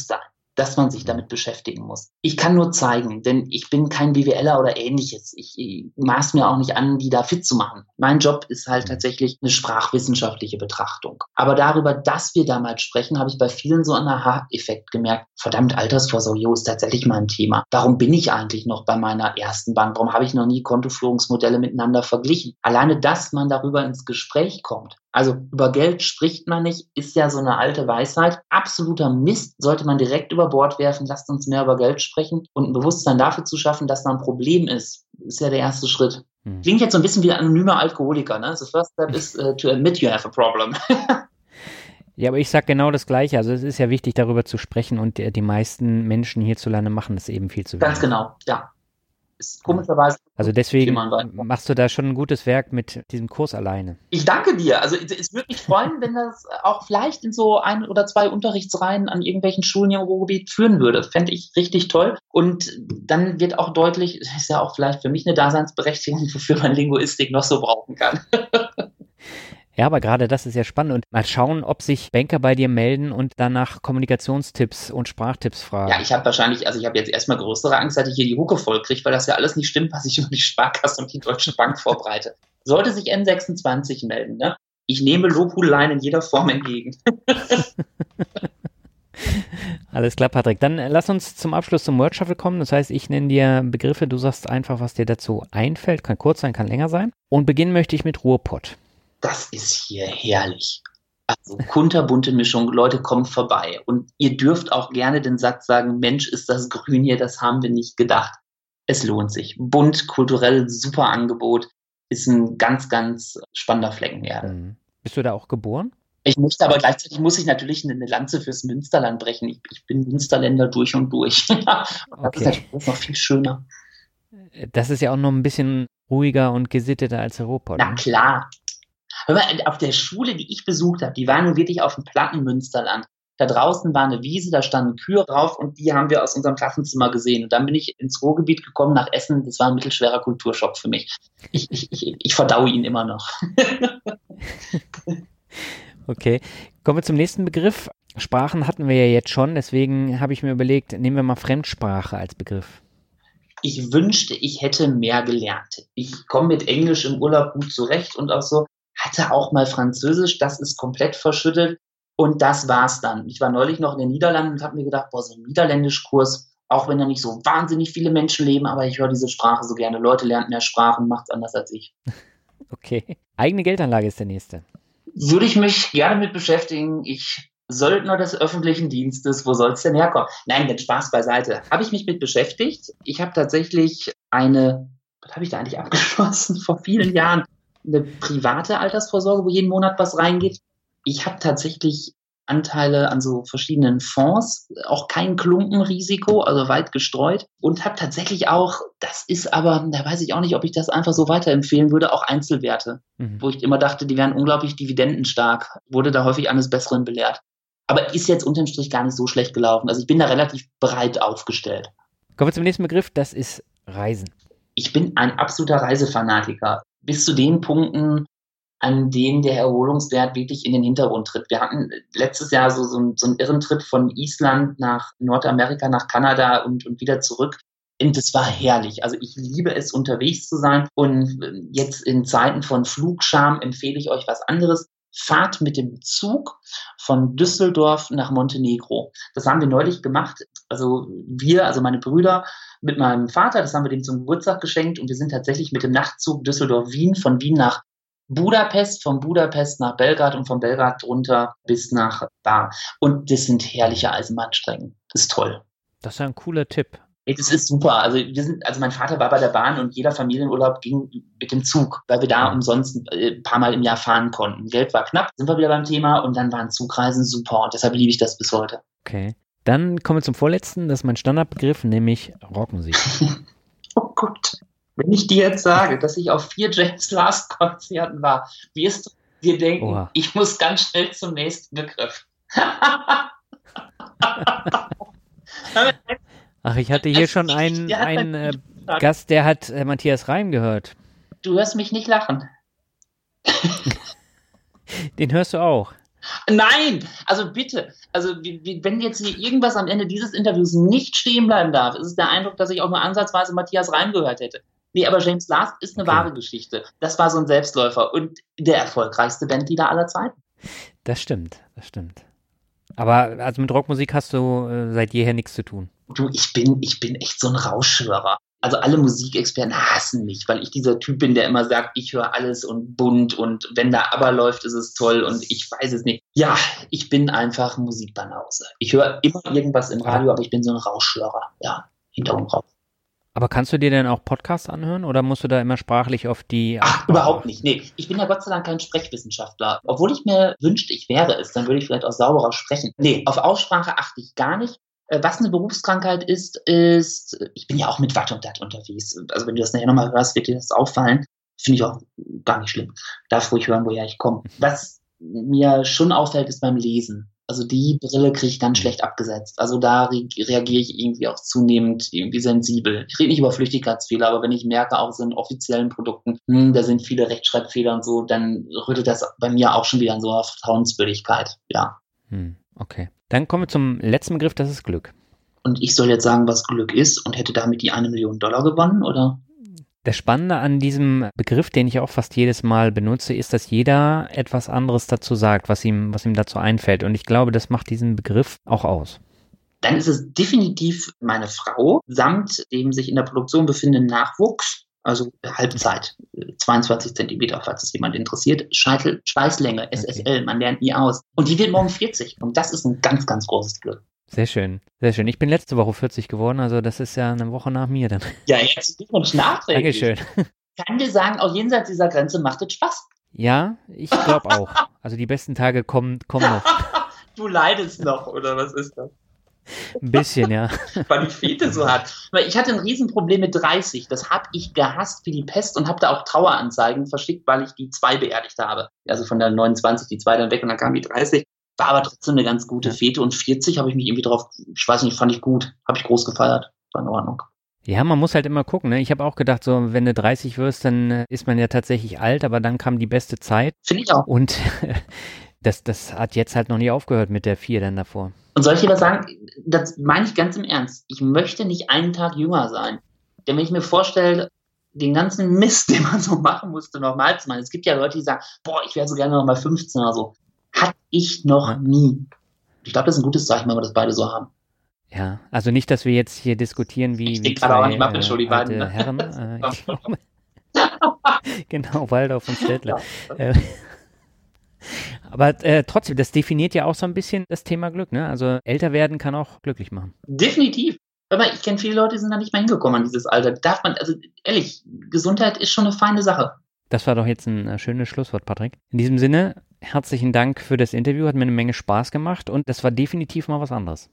dass man sich damit beschäftigen muss. Ich kann nur zeigen, denn ich bin kein BWLer oder ähnliches. Ich, ich maß mir auch nicht an, die da fit zu machen. Mein Job ist halt tatsächlich eine sprachwissenschaftliche Betrachtung. Aber darüber, dass wir damals sprechen, habe ich bei vielen so einen Aha-Effekt gemerkt. Verdammt, Altersvorsorge ist tatsächlich mein Thema. Warum bin ich eigentlich noch bei meiner ersten Bank? Warum habe ich noch nie Kontoführungsmodelle miteinander verglichen? Alleine, dass man darüber ins Gespräch kommt. Also über Geld spricht man nicht, ist ja so eine alte Weisheit. Absoluter Mist, sollte man direkt über Bord werfen. Lasst uns mehr über Geld sprechen und ein Bewusstsein dafür zu schaffen, dass da ein Problem ist, ist ja der erste Schritt. Hm. Klingt jetzt so ein bisschen wie ein anonymer Alkoholiker, ne? The first step is uh, to admit you have a problem. Ja, aber ich sage genau das Gleiche. Also es ist ja wichtig, darüber zu sprechen und die, die meisten Menschen hierzulande machen das eben viel zu wenig. Ganz genau, ja. Ist komischerweise. Also deswegen machst du da schon ein gutes Werk mit diesem Kurs alleine. Ich danke dir. Also es würde mich freuen, wenn das auch vielleicht in so ein oder zwei Unterrichtsreihen an irgendwelchen Schulen hier im Ruhrgebiet führen würde. Fände ich richtig toll. Und dann wird auch deutlich, das ist ja auch vielleicht für mich eine Daseinsberechtigung, wofür man Linguistik noch so brauchen kann. Ja, aber gerade das ist ja spannend. Und mal schauen, ob sich Banker bei dir melden und danach Kommunikationstipps und Sprachtipps fragen. Ja, ich habe wahrscheinlich, also ich habe jetzt erstmal größere Angst, dass ich hier die Hucke voll kriege, weil das ja alles nicht stimmt, was ich über die Sparkasse und die Deutsche Bank vorbereite. Sollte sich N sechsundzwanzig melden, ne? Ich nehme Lobhudeleien in jeder Form entgegen. Alles klar, Patrick. Dann lass uns zum Abschluss zum Word Shuffle kommen. Das heißt, ich nenne dir Begriffe, du sagst einfach, was dir dazu einfällt. Kann kurz sein, kann länger sein. Und beginnen möchte ich mit Ruhrpott. Das ist hier herrlich. Also kunterbunte Mischung, Leute, kommt vorbei. Und ihr dürft auch gerne den Satz sagen, Mensch, ist das grün hier, das haben wir nicht gedacht. Es lohnt sich. Bunt, kulturell, super Angebot. Ist ein ganz, ganz spannender Flecken Erde. Mhm. Bist du da auch geboren? Ich möchte aber gleichzeitig, muss ich natürlich eine Lanze fürs Münsterland brechen. Ich, ich bin Münsterländer durch und durch. Und das okay. ist natürlich noch viel schöner. Das ist ja auch noch ein bisschen ruhiger und gesitteter als Europa. Na klar. Hör mal, auf der Schule, die ich besucht habe, die war nun wirklich auf dem platten Münsterland. Da draußen war eine Wiese, da standen Kühe drauf und die haben wir aus unserem Klassenzimmer gesehen. Und dann bin ich ins Ruhrgebiet gekommen nach Essen. Das war ein mittelschwerer Kulturschock für mich. Ich, ich, ich, ich verdaue ihn immer noch. Okay, kommen wir zum nächsten Begriff. Sprachen hatten wir ja jetzt schon, deswegen habe ich mir überlegt, nehmen wir mal Fremdsprache als Begriff. Ich wünschte, ich hätte mehr gelernt. Ich komme mit Englisch im Urlaub gut zurecht und auch so. Hatte auch mal Französisch, das ist komplett verschüttet und das war's dann. Ich war neulich noch in den Niederlanden und habe mir gedacht, boah, so ein Niederländischkurs, auch wenn da nicht so wahnsinnig viele Menschen leben, aber ich höre diese Sprache so gerne. Leute, lernt mehr Sprachen, macht's anders als ich. Okay. Eigene Geldanlage ist der nächste. Würde ich mich gerne mit beschäftigen. Ich Söldner des öffentlichen Dienstes, wo soll's denn herkommen? Nein, den Spaß beiseite. Habe ich mich mit beschäftigt. Ich habe tatsächlich eine, was habe ich da eigentlich abgeschlossen? Vor vielen Jahren. Eine private Altersvorsorge, wo jeden Monat was reingeht. Ich habe tatsächlich Anteile an so verschiedenen Fonds, auch kein Klumpenrisiko, also weit gestreut und habe tatsächlich auch, das ist aber, da weiß ich auch nicht, ob ich das einfach so weiterempfehlen würde, auch Einzelwerte, mhm. wo ich immer dachte, die wären unglaublich dividendenstark, wurde da häufig eines Besseren belehrt. Aber ist jetzt unterm Strich gar nicht so schlecht gelaufen. Also ich bin da relativ breit aufgestellt. Kommen wir zum nächsten Begriff, das ist Reisen. Ich bin ein absoluter Reisefanatiker. Bis zu den Punkten, an denen der Erholungswert wirklich in den Hintergrund tritt. Wir hatten letztes Jahr so, so, so einen irren Trip von Island nach Nordamerika, nach Kanada und, und wieder zurück. Und das war herrlich. Also ich liebe es, unterwegs zu sein. Und jetzt in Zeiten von Flugscham empfehle ich euch was anderes. Fahrt mit dem Zug von Düsseldorf nach Montenegro. Das haben wir neulich gemacht. Also wir, also meine Brüder mit meinem Vater, das haben wir dem zum Geburtstag geschenkt und wir sind tatsächlich mit dem Nachtzug Düsseldorf-Wien von Wien nach Budapest, von Budapest nach Belgrad und von Belgrad runter bis nach Bar. Und das sind herrliche Eisenbahnstrecken. Das ist toll. Das ist ja ein cooler Tipp. Das ist super. Also wir sind, also mein Vater war bei der Bahn und jeder Familienurlaub ging mit dem Zug, weil wir da umsonst ein paar Mal im Jahr fahren konnten. Geld war knapp, sind wir wieder beim Thema und dann waren Zugreisen super und deshalb liebe ich das bis heute. Okay. Dann kommen wir zum vorletzten, das ist mein Standardbegriff, nämlich Rockmusik. Oh Gott. Wenn ich dir jetzt sage, dass ich auf vier James Last Konzerten war, wirst du dir denken, Oha. Ich muss ganz schnell zum nächsten Begriff. Ach, ich hatte hier schon einen, einen äh, Gast, der hat äh, Matthias Reim gehört. Du hörst mich nicht lachen. Den hörst du auch. Nein, also bitte, also wenn jetzt hier irgendwas am Ende dieses Interviews nicht stehen bleiben darf, ist es der Eindruck, dass ich auch nur ansatzweise Matthias Reim gehört hätte. Nee, aber James Last ist eine okay. wahre Geschichte. Das war so ein Selbstläufer und der erfolgreichste Bandleader aller Zeiten. Das stimmt, das stimmt. Aber also mit Rockmusik hast du äh, seit jeher nichts zu tun. Du, ich bin, ich bin echt so ein Rauschhörer. Also alle Musikexperten hassen mich, weil ich dieser Typ bin, der immer sagt, ich höre alles und bunt und wenn da aber läuft, ist es toll und ich weiß es nicht. Ja, ich bin einfach Musikbanause. Ich höre immer irgendwas im Radio, aber ich bin so ein Rauschhörer. Ja, hintergrund raus. Aber kannst du dir denn auch Podcasts anhören oder musst du da immer sprachlich auf die... Ach, überhaupt nicht. Nee, ich bin ja Gott sei Dank kein Sprechwissenschaftler. Obwohl ich mir wünschte, ich wäre es, dann würde ich vielleicht auch sauberer sprechen. Nee, auf Aussprache achte ich gar nicht. Was eine Berufskrankheit ist, ist, ich bin ja auch mit Watt und Dat unterwegs. Also wenn du das nachher nochmal hörst, wird dir das auffallen. Finde ich auch gar nicht schlimm. Darf ruhig hören, woher ich komme. Was mir schon auffällt, ist beim Lesen. Also die Brille kriege ich ganz schlecht abgesetzt. Also da re- reagiere ich irgendwie auch zunehmend irgendwie sensibel. Ich rede nicht über Flüchtigkeitsfehler, aber wenn ich merke, auch so in offiziellen Produkten, hm, da sind viele Rechtschreibfehler und so, dann rüttelt das bei mir auch schon wieder an so einer Vertrauenswürdigkeit. Ja. Hm, okay. Dann kommen wir zum letzten Begriff, das ist Glück. Und ich soll jetzt sagen, was Glück ist und hätte damit die eine Million Dollar gewonnen, oder? Das Spannende an diesem Begriff, den ich auch fast jedes Mal benutze, ist, dass jeder etwas anderes dazu sagt, was ihm, was ihm dazu einfällt. Und ich glaube, das macht diesen Begriff auch aus. Dann ist es definitiv meine Frau samt dem sich in der Produktion befindenden Nachwuchs, also Halbzeit, zweiundzwanzig Zentimeter, falls es jemand interessiert, Scheitel, Schweißlänge, S S L, okay. Man lernt nie aus. Und die wird morgen vierzig und das ist ein ganz, ganz großes Glück. Sehr schön, sehr schön. Ich bin letzte Woche vierzig geworden, also das ist ja eine Woche nach mir dann. Ja, herzlichen Glückwunsch nachträglich. Dankeschön. Ich kann dir sagen, auch jenseits dieser Grenze macht es Spaß. Ja, ich glaube auch. Also die besten Tage kommen, kommen noch. Du leidest noch, oder was ist das? Ein bisschen, ja. Weil die Fete so hat. Weil ich hatte ein Riesenproblem mit dreißig. Das habe ich gehasst wie die Pest und habe da auch Traueranzeigen verschickt, weil ich die zwei beerdigt habe. Also von der neunundzwanzig die zwei dann weg und dann kam die dreißig. War aber trotzdem eine ganz gute Fete und vierzig habe ich mich irgendwie drauf, ich weiß nicht, fand ich gut. Habe ich groß gefeiert. War in Ordnung. Ja, man muss halt immer gucken, ne? Ich habe auch gedacht, so wenn du dreißig wirst, dann ist man ja tatsächlich alt, aber dann kam die beste Zeit. Finde ich auch. Und das, das hat jetzt halt noch nie aufgehört mit der vier dann davor. Und soll ich lieber sagen, das meine ich ganz im Ernst, ich möchte nicht einen Tag jünger sein. Denn wenn ich mir vorstelle, den ganzen Mist, den man so machen musste, nochmal zu machen. Es gibt ja Leute, die sagen, boah, ich wäre so gerne noch mal fünfzehn oder so. Hatte ich noch ja. nie. Ich glaube, das ist ein gutes Zeichen, wenn wir das beide so haben. Ja, also nicht, dass wir jetzt hier diskutieren, wie, ich wie zwei auch nicht machen, schon die alte beiden, ne? Herren. Äh, ich glaube, genau, Waldorf und Städtler. Ja. Äh, aber äh, trotzdem, das definiert ja auch so ein bisschen das Thema Glück, ne? Also älter werden kann auch glücklich machen. Definitiv. Aber ich kenne viele Leute, die sind da nicht mehr hingekommen an dieses Alter. Darf man, also ehrlich, Gesundheit ist schon eine feine Sache. Das war doch jetzt ein äh, schönes Schlusswort, Patrick. In diesem Sinne, herzlichen Dank für das Interview, hat mir eine Menge Spaß gemacht und das war definitiv mal was anderes.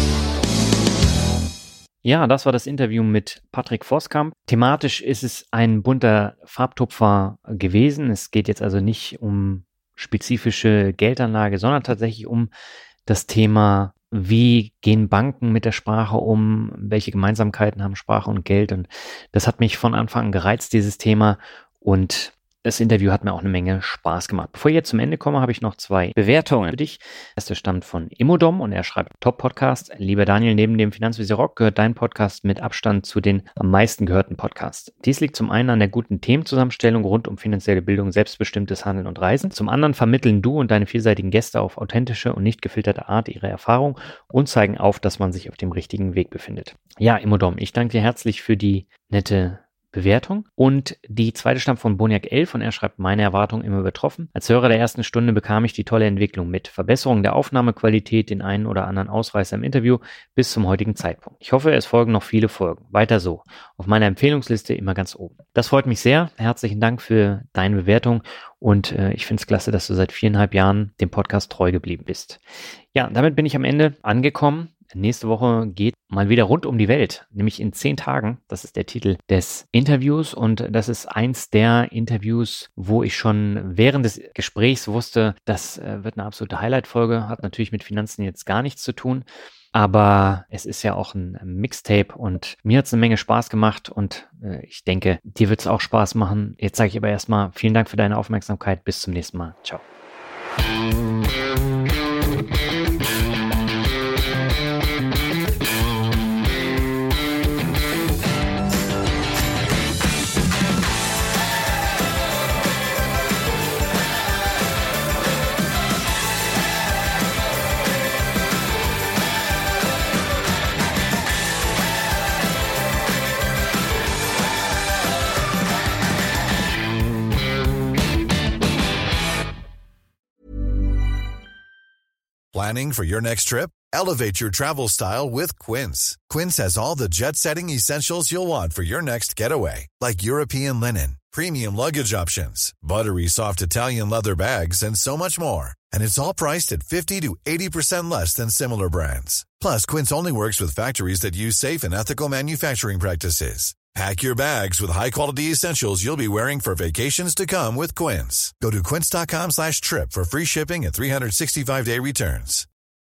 Ja, das war das Interview mit Patrick Voskamp. Thematisch ist es ein bunter Farbtupfer gewesen. Es geht jetzt also nicht um spezifische Geldanlage, sondern tatsächlich um das Thema, wie gehen Banken mit der Sprache um, welche Gemeinsamkeiten haben Sprache und Geld. Und das hat mich von Anfang an gereizt, dieses Thema. Und das Interview hat mir auch eine Menge Spaß gemacht. Bevor ich jetzt zum Ende komme, habe ich noch zwei Bewertungen für dich. Der erste stammt von Immodom und er schreibt, Top-Podcast. Lieber Daniel, neben dem Finanzvisier Rock gehört dein Podcast mit Abstand zu den am meisten gehörten Podcasts. Dies liegt zum einen an der guten Themenzusammenstellung rund um finanzielle Bildung, selbstbestimmtes Handeln und Reisen. Zum anderen vermitteln du und deine vielseitigen Gäste auf authentische und nicht gefilterte Art ihre Erfahrung und zeigen auf, dass man sich auf dem richtigen Weg befindet. Ja, Immodom, ich danke dir herzlich für die nette Bewertung. Und die zweite stammt von Boniak elf und er schreibt, meine Erwartungen immer übertroffen. Als Hörer der ersten Stunde bekam ich die tolle Entwicklung mit Verbesserung der Aufnahmequalität, den einen oder anderen Ausreißer im Interview bis zum heutigen Zeitpunkt. Ich hoffe, es folgen noch viele Folgen. Weiter so. Auf meiner Empfehlungsliste immer ganz oben. Das freut mich sehr. Herzlichen Dank für deine Bewertung und äh, ich finde es klasse, dass du seit viereinhalb Jahren dem Podcast treu geblieben bist. Ja, damit bin ich am Ende angekommen. Nächste Woche geht mal wieder rund um die Welt, nämlich in zehn Tagen. Das ist der Titel des Interviews und das ist eins der Interviews, wo ich schon während des Gesprächs wusste, das wird eine absolute Highlight-Folge, hat natürlich mit Finanzen jetzt gar nichts zu tun, aber es ist ja auch ein Mixtape und mir hat es eine Menge Spaß gemacht und ich denke, dir wird es auch Spaß machen. Jetzt sage ich aber erstmal vielen Dank für deine Aufmerksamkeit. Bis zum nächsten Mal. Ciao. Planning for your next trip? Elevate your travel style with Quince. Quince has all the jet-setting essentials you'll want for your next getaway, like European linen, premium luggage options, buttery soft Italian leather bags, and so much more. And it's all priced at fifty to eighty percent less than similar brands. Plus, Quince only works with factories that use safe and ethical manufacturing practices. Pack your bags with high-quality essentials you'll be wearing for vacations to come with Quince. Go to quince.com slash trip for free shipping and three sixty-five day returns.